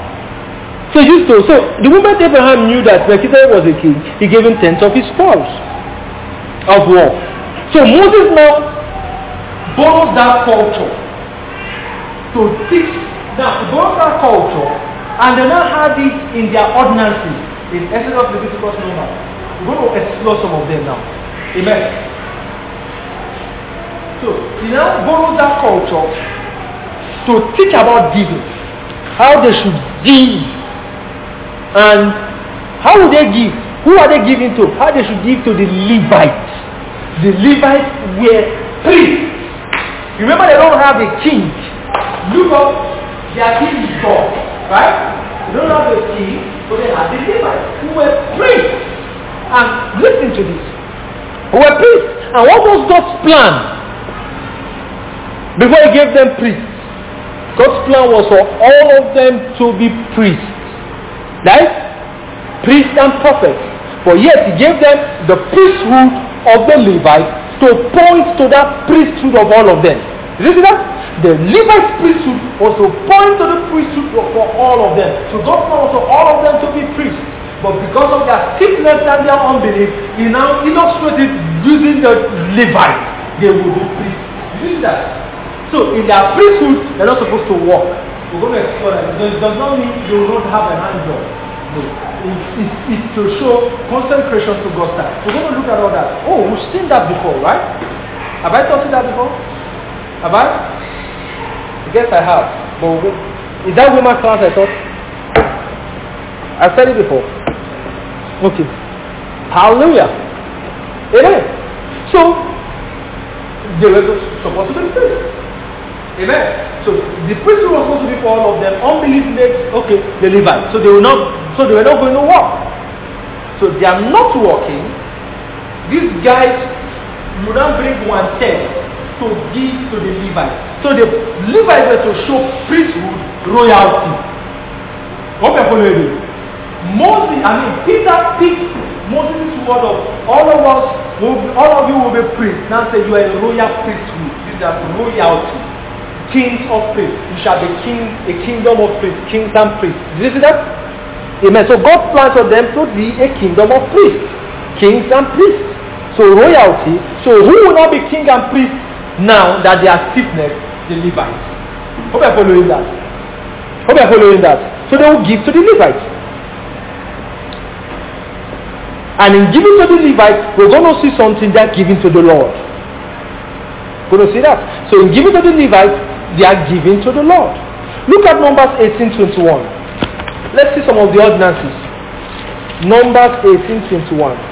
So the moment Abraham knew that Melchizedek was a king, he gave him 10th of his spoils of war. So Moses now borrowed that culture to teach. Now, he borrowed that culture and they now had it in their ordinances in Exodus, Leviticus, Numbers. We're going to explore some of them now. Amen. So he now borrowed that culture to teach about giving, how they should give, and how would they give? Who are they giving to? How they should give to the Levites. The Levites were priests. Remember, they don't have a king. Look up, their king is God, right? They don't have a king, but they have the Levites who were priests. And listen to this. Who were priests. And what was God's plan? Before he gave them priests, God's plan was for all of them to be priests. Right? Priests and prophets. But yet he gave them the priesthood of the Levites to point to that priesthood of all of them. Did you see that? The Levite priesthood was to point to the priesthood for all of them. So God's plan was for all of them to be priests. But because of their stiffness and their unbelief, he now illustrated using the Levites. They will be priests. Did you see that? So in their priesthood, they're not supposed to walk. We're going to explore that. It does not mean they will not have an hand job. No. It's to show consecration to God's time. We're going to look at all that. Oh, we've seen that before, right? Have I taught you that before? Have I? I guess I have. But is that women's class I taught? I've said it before. Okay. Hallelujah. Amen. So, they were supposed to be priests. Amen. So the priesthood was supposed to be for all of them. Unbelief makes the Levites. So they were not going to work. So they are not working. These guys would not bring 1/10 to give to the Levites. So the Levites were to show priesthood royalty. Hope you're following me. Peter picked Moses' word of all of you will be priests. Now say you are a royal priesthood. This is royalty. Kings of priests. You shall be a kingdom of priests, kings and priests. Did you see that? Amen. So God plans for them to be a kingdom of priests, kings and priests. So royalty. So who will not be king and priest now that they are stiff-necked? The Levites. Hope you're following that. So they will give to the Levites. And in giving to the Levites, we're going to see something they're giving to the Lord. Going to see that. So in giving to the Levites, they are giving to the Lord. Look at Numbers 18:21. Let's see some of the ordinances. Numbers 18:21.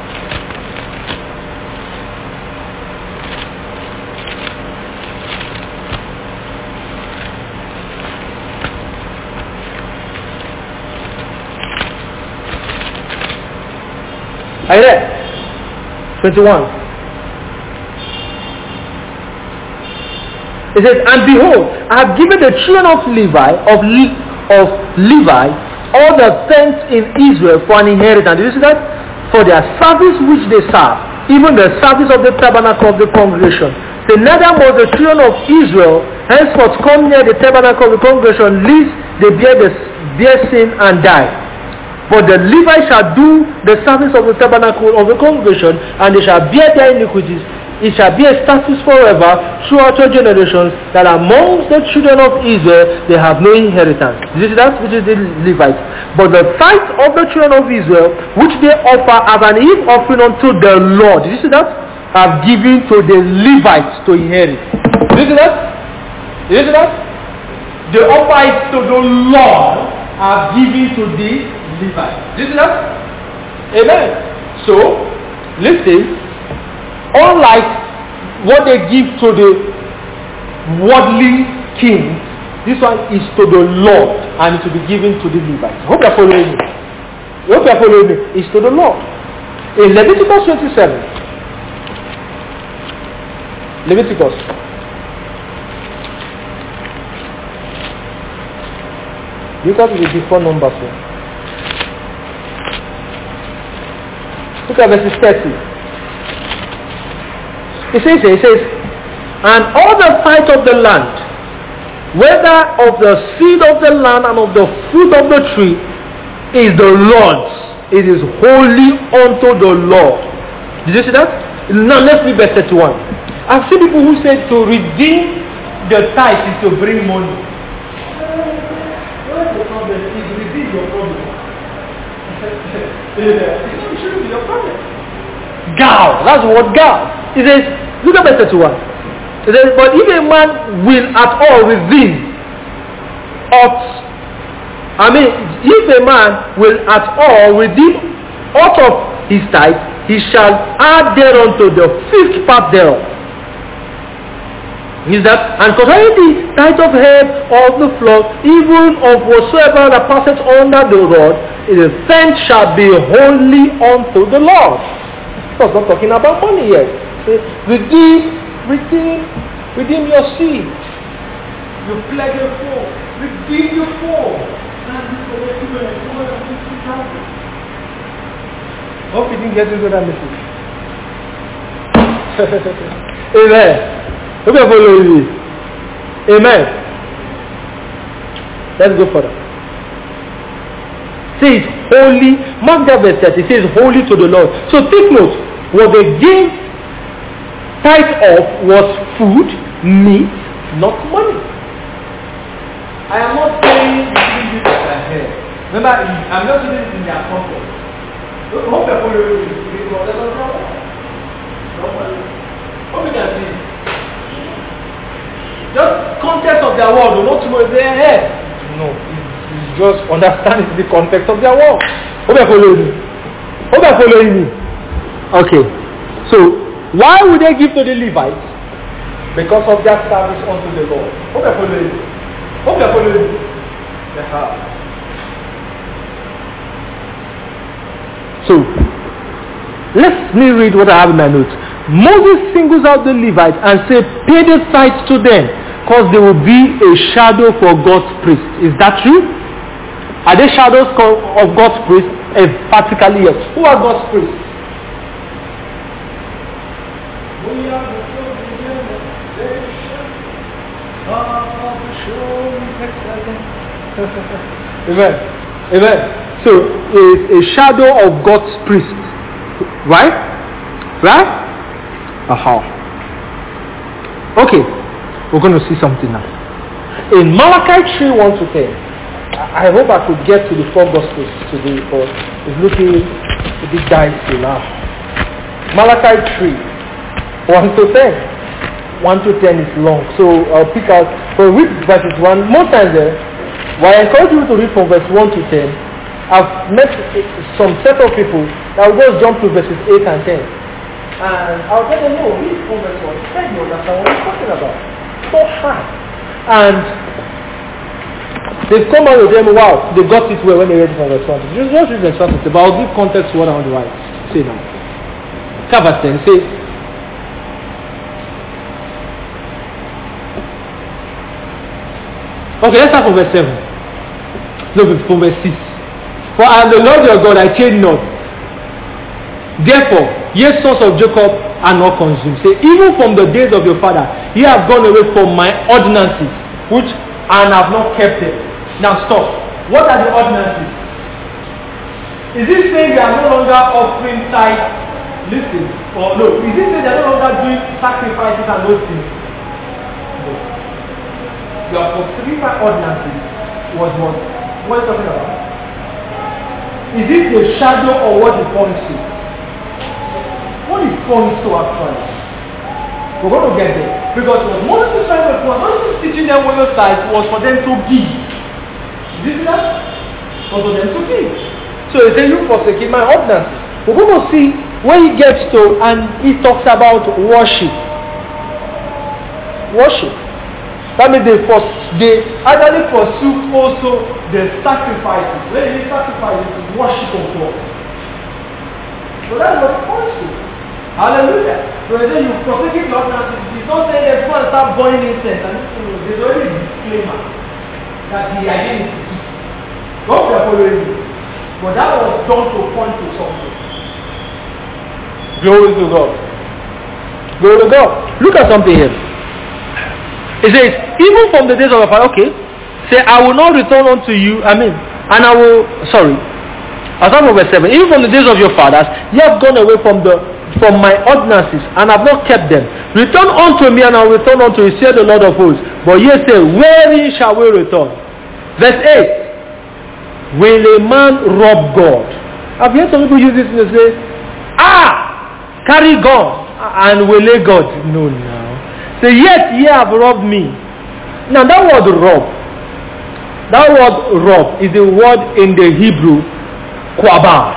Are you there? 21. It says, and behold, I have given the children of Levi, all the tents in Israel for an inheritance. Did you see that? For their service which they serve, even the service of the tabernacle of the congregation. So neither must the children of Israel henceforth come near the tabernacle of the congregation, lest they bear sin and die. But the Levites shall do the service of the tabernacle of the congregation, and they shall bear their iniquities. It shall be a statute forever throughout your generations, that amongst the children of Israel they have no inheritance. This is that which is the Levites. But the tithe of the children of Israel, which they offer as an heave offering unto the Lord, did you see that? Have given to the Levites to inherit. Did you see that? Did you see that? The offer is to the Lord, have given to the Levites. Did you see that? Amen. So, listen. Unlike what they give to the worldly king, this one is to the Lord, and it will be given to the Levites. Hope you are following me. It's to the Lord. In Leviticus 27, Leviticus. Look at the before Numbers. Look at verses 30. It says, and all the sight of the land, whether of the seed of the land and of the fruit of the tree, is the Lord's. It is holy unto the Lord. Did you see that? Now let's read verse 31. I've seen people who say to redeem the tithe is to bring money. What's the problem? Is redeem your problem. It shouldn't be your problem. Gal, that's the word gal. It says, look at verse 31. It says, but if a man will at all redeem if a man will at all redeem out of his tithe, he shall add thereunto the 5th part thereof. Is that, and concerning the tithe of head of the flock, even of whatsoever that passeth under the rod, the tenth shall be holy unto the Lord. It's not talking about money yet. Redeem your seed. You pledge your phone. Redeem your phone. Hope you didn't get into that message. Amen. Hope you are following me. Amen. Let's go further. Says holy. Mark that verse 30. It says holy to the Lord. So take note. What they gave tithe of was food, meat, not money. I am not saying you this ahead. Remember, I'm not doing this in their context. Hope you're following me. Hope you can see. Just context of their word, not to their head. No, it's just understanding the context of their word. Hope you're following me. Hope you're following me. Okay, so why would they give to the Levites? Because of their service unto the Lord. Hope you're following me. Hope you're following me. So, let me read what I have in my notes. Moses singles out the Levites and says, pay the tithes to them, because they will be a shadow for God's priests. Is that true? Are they shadows of God's priests? Emphatically yes. Who are God's priests? Amen. Amen. So a shadow of God's priest. Right? Right? Okay. We're going to see something now. In Malachi 3:1-10. I hope I could get to the 4 Gospels today, but it's looking a bit dicey now. Malachi 3:1-10. 1-10 is long, so I'll pick out. For read verses 1. Most times, I encourage you to read from verse 1-10. I've met some set of people that will just jump to verses 8 and 10, and I'll tell them, no, read from verse 1. Then you understand what I'm talking about. So hard, and they've come out with them, wow, they got it well when they read from verse 1. Just read verse 1, but I'll give context to what I want to write. Say now. Verse 10 says, okay, let's start from verse 7. No, from verse 6. For I am the Lord your God, I change not. Therefore, ye sons of Jacob are not consumed. Say, even from the days of your father, ye have gone away from my ordinances, which and have not kept them. Now stop. What are the ordinances? Is it saying they are no longer offering tithe? Listen. Or no. Is it saying they are no longer doing sacrifices and those things? No. You are fulfilling my ordinances. Was what? What are you talking about? Is it a shadow or what it points to? What it points to actually? We're going to get there. Because what Moses was teaching them on your side was for them to give. Did you see that? Was for them to give. So he said, you forsake my ordinances. We're going to see where he gets to, and he talks about worship. Worship. That means they actually forsook also the sacrifices. When they sacrifice, it's worship of God. So that's what it points to. Hallelujah. So they say you forsake your ordinances. It's not saying they go and start burning incense. And there's already a disclaimer that the identity. God will follow you. But that was done to point to something. Glory to God. Glory to God. Look at something here. It says, even from the days of our father, okay, say, I will not return unto you, and I will, I'll start from verse 7. Even from the days of your fathers, ye have gone away from my ordinances, and have not kept them. Return unto me, and I will return unto you, saith the Lord of hosts. But ye say, wherein shall we return? Verse 8. Will a man rob God? I've heard some people use this and say, carry gun, and will lay God. No. Say, yet ye have robbed me. Now that word rob is the word in the Hebrew, kwabar.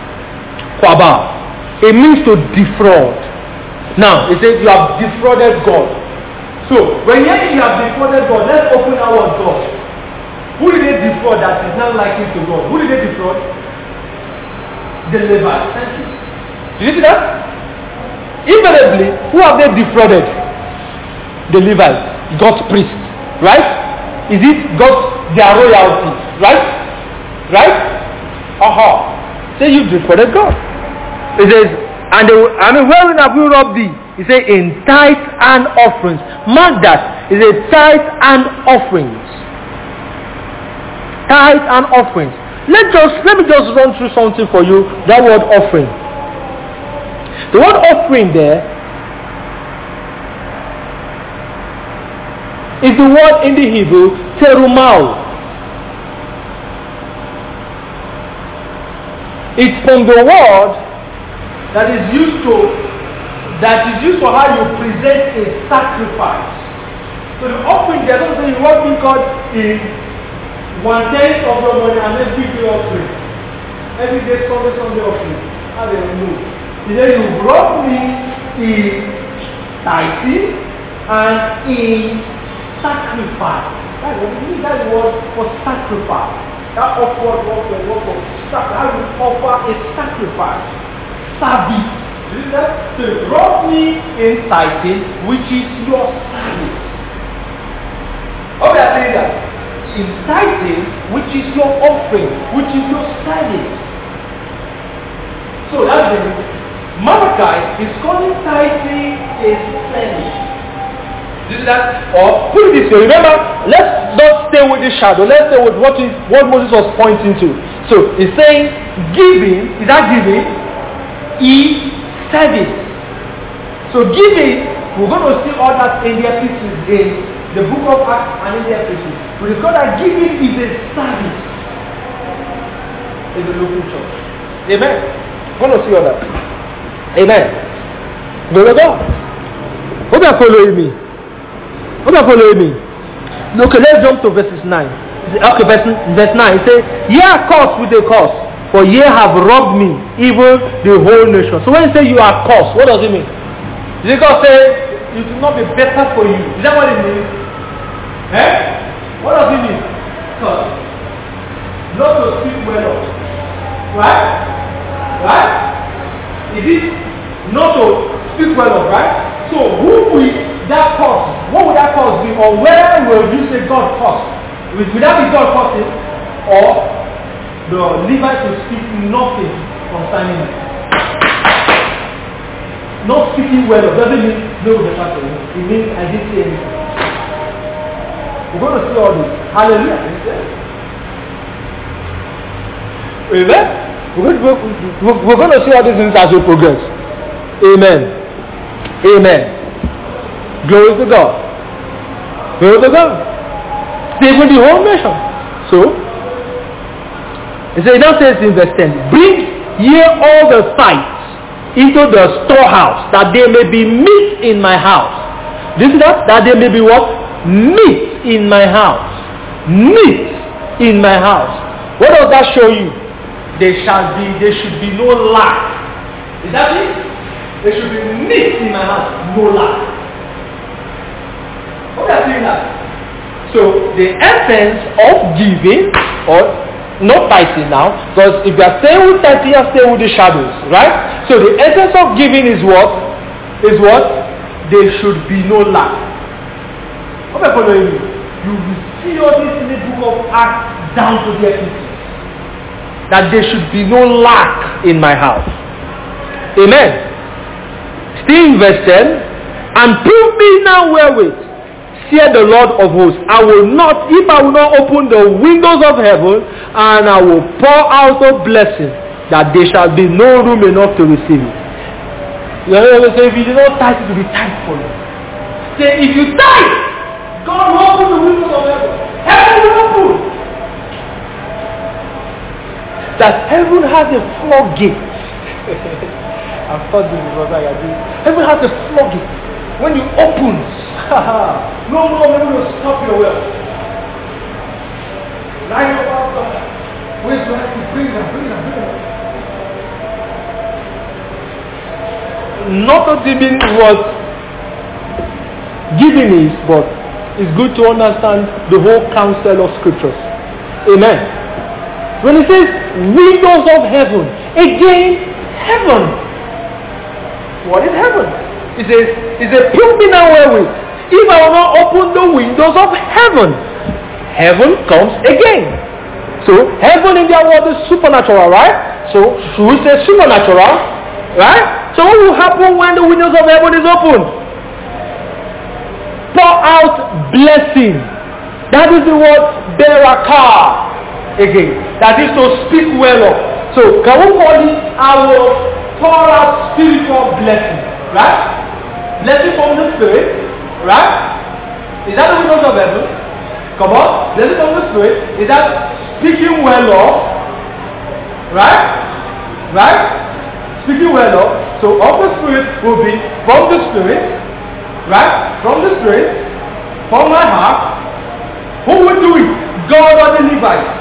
It means to defraud. Now, it says you have defrauded God. So, when you have defrauded God, let's open our door. Who did they defraud that is not likened to God? Who did they defraud? The Levites. Thank you. Did you see that? Invariably, who have they defrauded? The Levites, God's priests, right? Is it their royalty, right? Right? Say you defrauded God. It says, wherein have we robbed thee? It says, in tithe and offerings. Mark that. It says tithe and offerings. Tithe and offerings. Let me just run through something for you. That word offering. The word offering there is the word in the Hebrew, terumah. It's from the word that is used for how you present a sacrifice. So the offering, there is something what we call is 1/10 of your money and every day offering. Every day Sunday offering. How do you know? He said, you brought me in tithing and in sacrifice. That's the word for sacrifice. That offer was the word for sacrifice. How you offer a sacrifice. Service. You see that? So you brought me in tithing, which is your service. Okay, I say that. in tithing, which is your offering, which is your service. So that's the Malachi is calling tithing a service. You see that? Or put it this way. Remember, let's not stay with the shadow. Let's stay with what Moses was pointing to. So he's saying giving, is that giving? Is service. So giving, we're going to see all that in the epistles, in the book of Acts and in the epistles. We discover that giving is a service in the local church. Amen. We're going to see all that. Amen. Glory to God. Hope you're following me. Hope you're following me. Okay, let's jump to verses 9. Okay, verse 9. It says, ye are cursed with a curse, for ye have robbed me, even the whole nation. So when you say you are cursed, what does it mean? Did God say it will not be better for you? Is that what it means? What does it mean? Curse. Not to speak well of. Right? Right? It is not to speak well of, right? So who will that cause? What would that cause be? Or where will you say God cause? Will that be God causing? Or the Levite to speak nothing concerning it? Not speaking well of doesn't mean no better for you. It means I didn't say anything. We're going to see all this. Hallelujah. Amen. We're going to see all these things as we progress. Amen. Amen. Glory to God. Glory to God. Saving the whole nation. So, it now says in verse 10, bring ye all the tithes into the storehouse, that there may be meat in my house. This is that there may be what? Meat in my house. Meat in my house. What does that show you? There should be no lack. Is that it? There should be meat in my house, no lack. What are you saying that? So the essence of giving, or not tithing now, because if you are staying with tithing, you are staying with the shadows, right? So the essence of giving is what? There should be no lack. What am I following you? You will see all this in the book of Acts down to the epistles. That there should be no lack in my house. Amen. Still in verse 10, and prove me now wherewith, saith the Lord of hosts, if I will not open the windows of heaven, and I will pour out a blessing, that there shall be no room enough to receive it. You know, say if you do not tithe, it will be tight for you. Say if you tithe, God will open the windows of heaven. Heaven will open. That heaven has a floodgate. I've thought this is what I do. Heaven has a floodgate. When you open, no more men will stop your wealth. Line up outside. Where's the to bring them? Not that even what giving is, but it's good to understand the whole counsel of scriptures. Amen. When it says windows of heaven, again, heaven. What is heaven? It says, it's a prove me now wherewith. If I will not open the windows of heaven, heaven comes again. So, heaven in their word is supernatural, right? So, should we say supernatural? Right? So, what will happen when the windows of heaven is opened? Pour out blessing. That is the word berakah. Again, that is to speak well of. So, can we call it our pour out spiritual blessing, right? Blessing from the Spirit, right? Is that the windows of heaven? Come on, blessing from the Spirit. Is that speaking well of? Right? Right? Speaking well of. So, of the Spirit will be from the Spirit, right? From the Spirit, from my heart. Who will do it? God or the Levites?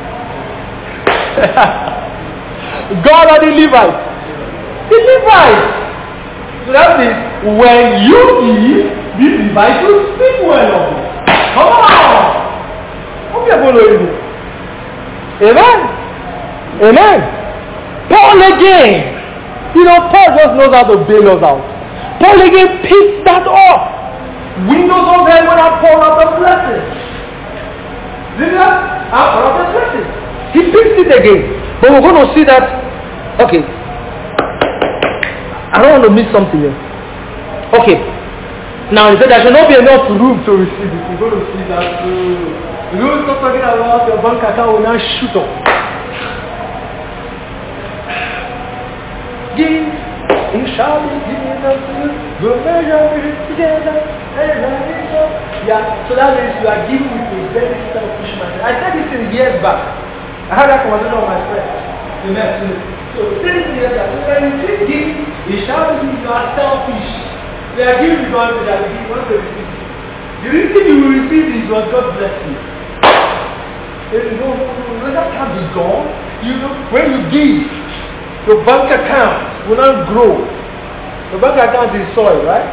God or the Levites? The Levites. So that means when you give, the Levites will speak well of you. Come on! Hope you're following me. Amen? Amen? Paul again. You know, Paul just knows how to bail us out. Paul again picks that up. Windows of heaven are poured out a blessing. Did that? Another blessing. He picks it again. But we're going to see that. Okay. I don't want to miss something here. Okay. Now he said there should not be enough room to receive it. We're going to see that too. You will start talking about your bank account will now shoot up. Give, it shall be given unto you. Good measure, together, yeah, so that means you are giving with a very selfish mind. I said this in years back. I had that conversation with my friend. Amen. So 10 years ago, when you give, it shall be you are selfish. You are giving God to that you want to receive. The reason you will receive is what God bless you. That can be gone. You know, when you give, your bank account will not grow. Your bank account is soil, right?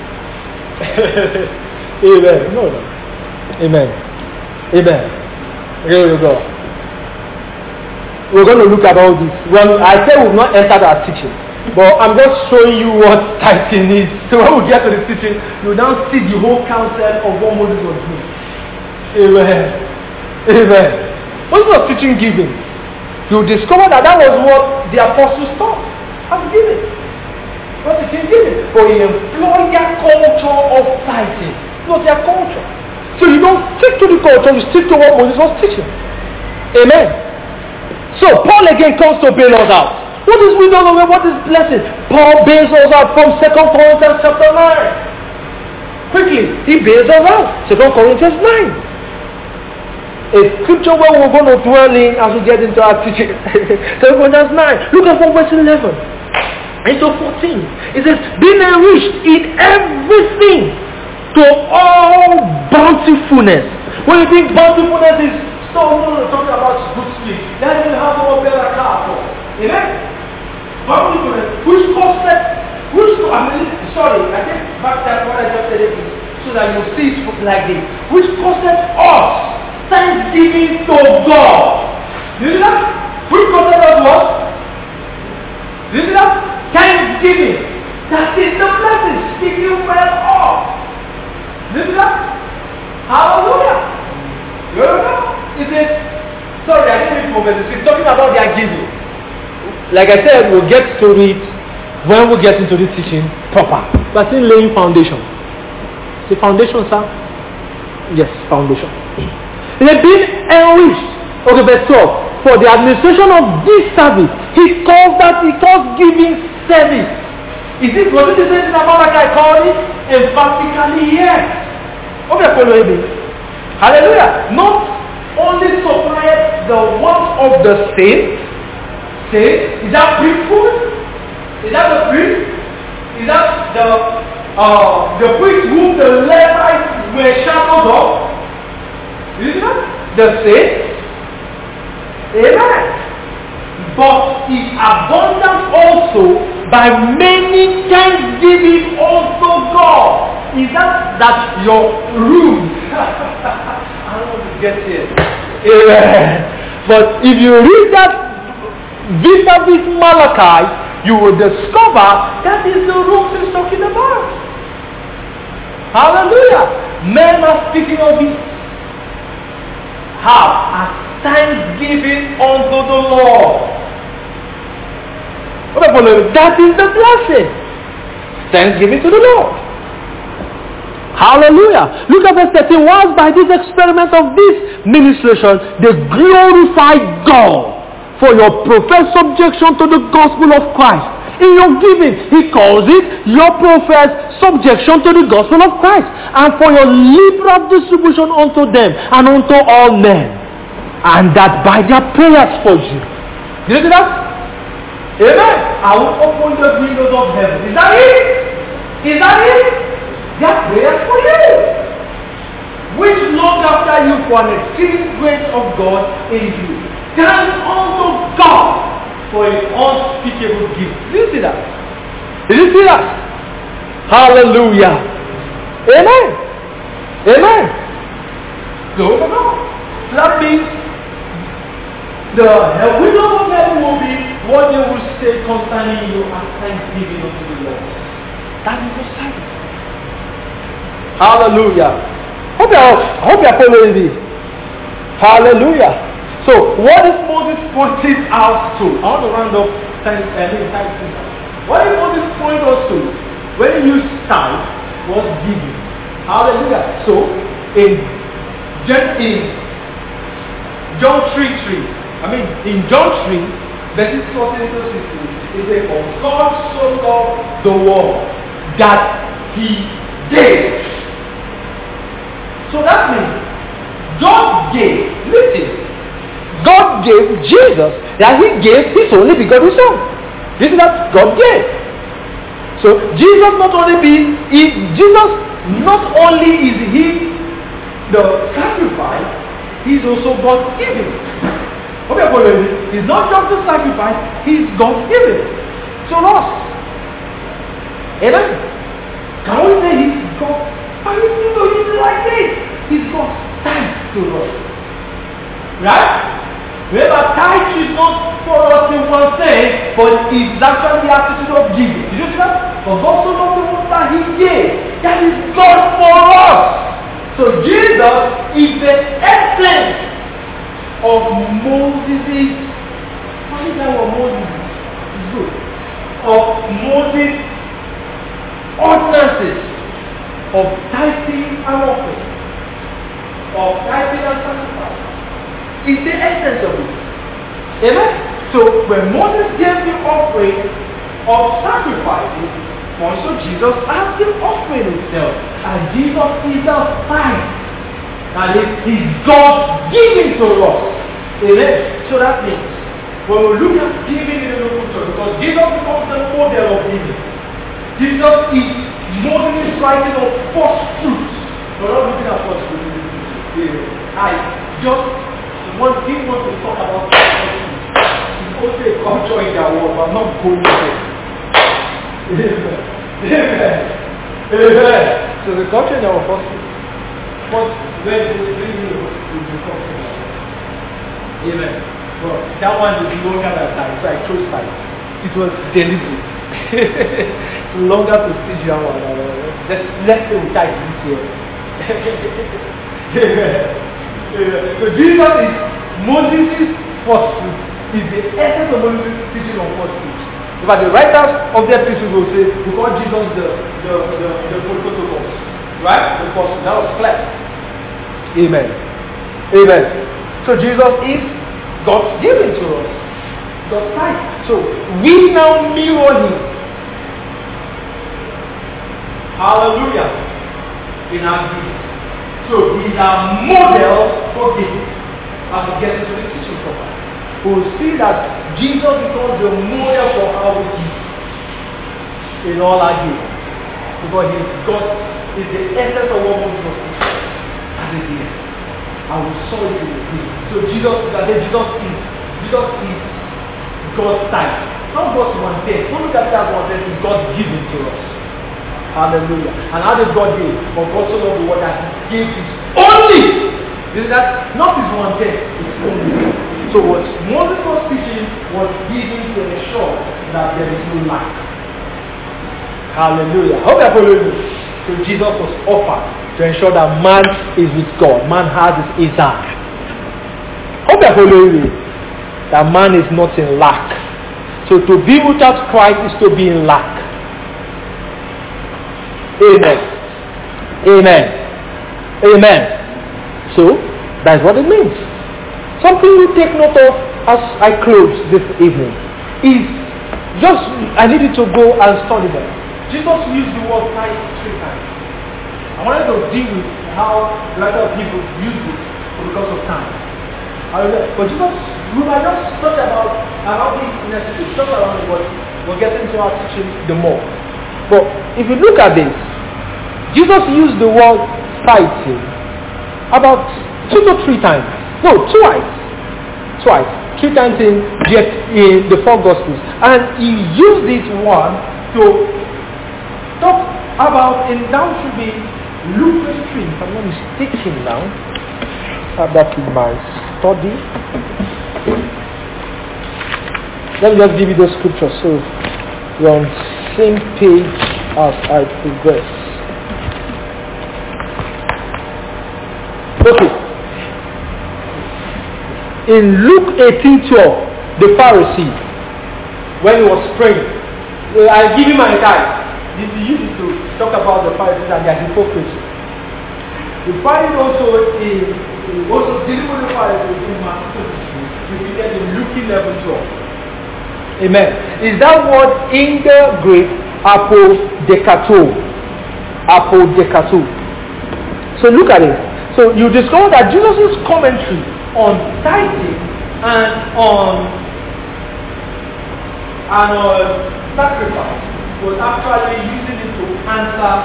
Amen. No. Amen. Amen. Here we go. We're going to look at all this. Well, I said we've not entered our teaching, but I'm just showing you what tithing is. So when we get to the teaching, you now see the whole counsel of what Moses was doing. Amen. Amen. Moses was teaching giving. You discover that was what the apostles taught. As giving. What is giving? For he employed their culture of tithing. Not their culture. So you don't stick to the culture, you stick to what Moses was teaching. Amen. So Paul again comes to bail us out. What is wisdom of God? What is blessing? Paul bails us out from 2 Corinthians chapter 9. Quickly, he bails us out. 2 Corinthians 9. A scripture where we're going to dwell in as we get into our teaching. 2 Corinthians 9. Look at from verse 11. And so 14. It says, being enriched in everything to all bountifulness. When you think bountifulness is talking about good sleep. That will have no better car for. Amen? Bountifulness, which costed, I take back that what I just said so that you see it like this. Which costed us thanksgiving to God. You see that? Which costed us what? You see that? Thanksgiving. That is the blessing. Speaking well of. You see that? Hallelujah. You know? It is, sorry, I didn't read from verse 6. It's talking about their giving. Like I said, we'll get to it when we get into the teaching proper. But still laying foundation. The foundation, sir? Yes, foundation. They've been enriched. Okay, verse 12. For the administration of this service, he calls giving service. Was it the same thing about like I called it? Emphatically, yes. Okay, follow me. Hallelujah. Not only supplied the wants of the saints. Is that priesthood? Is that the priest? Is that the priest whom the Levites were shadows of? Is that the saints? Amen. But is abundant also by many thanksgiving also God. Is that your room? I don't want to get here. Amen. But if you read that vis-a-vis Malachi, you will discover that is the rooms he's talking about. Hallelujah. Men are speaking of it. How? As thanksgiving unto the Lord. That is the blessing. Thanksgiving to the Lord. Hallelujah. Look at verse 13. Whilst by this experiment of this ministration, they glorify God for your professed subjection to the gospel of Christ. In your giving, he calls it your professed subjection to the gospel of Christ. And for your liberal distribution unto them and unto all men. And that by their prayers for you. Did you see that? Amen. I will open the windows of heaven. Is that it? Is that it? They are prayers for you, which long after you for an exceeding grace of God in you. Thanks unto God for an unspeakable gift. Did you see that? Did you see that? Hallelujah. Amen. Amen. Glory to God. So that means the wisdom of heaven will be what they will say concerning you as thanksgiving unto the Lord. That is the service. Hallelujah. I hope you are following this. Hallelujah. So what is Moses pointing out to? I want to round up time. What is Moses pointing us to when he used tithe was giving? Hallelujah. So in John 3:3, in John 3, verses 14 to 16, it says, "For God so loved the world that he gave." So that means God gave. Listen, God gave Jesus, that he gave his only begotten son. This is what God gave. So Jesus not only is he the sacrifice, he's also God given. Okay, he's not just the sacrifice, he's God given to us. Amen. Can we say he's God? Are you still doing it like this? He's God thanks to us. Right? Remember, tithe is not for us in one sense, but it's actually the attitude of giving. Did you see that? For God so loved the world that he gave. That is God for us. So Jesus is the essence of Moses' ordinances of tithing and offering, of tithing and sacrifice. Is the essence of it. Amen? So when Moses gave the offering of sacrifices, also Jesus has the offering itself. And Jesus is a tithe. And it is God giving to us. Amen? So that means when we look at giving in the local church, because Jesus becomes the model of giving. Jesus is Moses' writing of first fruits. We're not looking at first fruits. I just want to talk about it's also a culture in their world, but I'm not going there. Amen. So the culture in our first where they bring you to the culture. Amen. But that one is longer than time, so I chose time. It was deliberate. Longer to teach that one. Just let's say we type this year. Amen. So Jesus is Moses' first fruit, is the essence of Moses' teaching on first fruit. In fact, the writers of the epistle will say, we call Jesus the protocols. Right? The first fruit. That was clear. Amen. Amen. So Jesus is God's given to us. God's type. So we now mirror him. Hallelujah. In our deeds. So these are models for giving. As we get into the teaching proper, we will see that Jesus becomes the model for how we give in all our giving. Because God is the essence of what Moses was teaching as a giver. And we saw it in the giving. So Jesus is God's type. Not God's one thing. Don't look at it as one thing, it's God given to us. Hallelujah. And how did God give? For God so loved the world that he gave his only. Is that not his one thing, it's only. So what Moses was teaching was given to ensure that there is no lack. Hallelujah. Hope you are following me. So Jesus was offered to ensure that man is with God. Man has his Isaac. Hope you are following me. That man is not in lack. So to be without Christ is to be in lack. Amen. Amen. Amen. So, that's what it means. Something you take note of as I close this evening is just, I need you to go and study them. Jesus used the word tithe 3 times. I wanted to deal with how the writer of Hebrews used it because of time. But Jesus, we might just talk about how this necessary, just around the word. We'll get into our teaching the more. But if you look at this, Jesus used the word tithing about 2 to 3 times. No, twice. 3 times in the 4 Gospels. And he used this one to talk about, and down should be Luke 3, if I'm not mistaken now. I have that in my study. Let me just give you the scripture so we're on the same page as I progress. Okay. in Luke 18:12, the Pharisee, when he was praying, I give him my tithe. He used to talk about the Pharisees and their hypocrisy. You find it also dealing with the Pharisees in Matthew 23, repeated in Luke 11:12. Amen. Is that word in the Greek apodekato? Apodekato. So look at it. So you discover that Jesus' commentary on tithing and on sacrifice was actually using it to answer.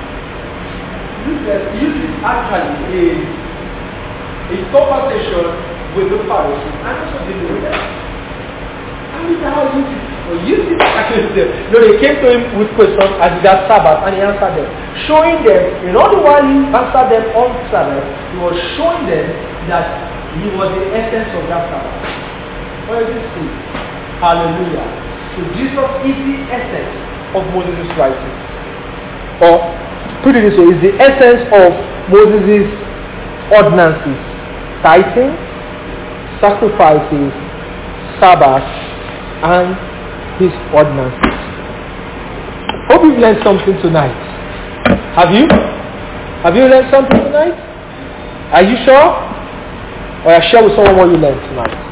Use it actually in conversation with the Pharisees and also dealing with them. And we now use it. Or use it against them. No, they came to him with questions as regards Sabbath, and he answered them, showing them, in all the while he answered them on Sabbath, he was showing them that he was the essence of that Sabbath. What does it say? Hallelujah. So Jesus is the essence of Moses' writing. Or put it this way, is the essence of Moses' ordinances: tithing, sacrifices, Sabbath, and his ordinances. Hope you've learned something tonight. Have you? Have you learned something tonight? Are you sure? Or share with someone what you learned tonight?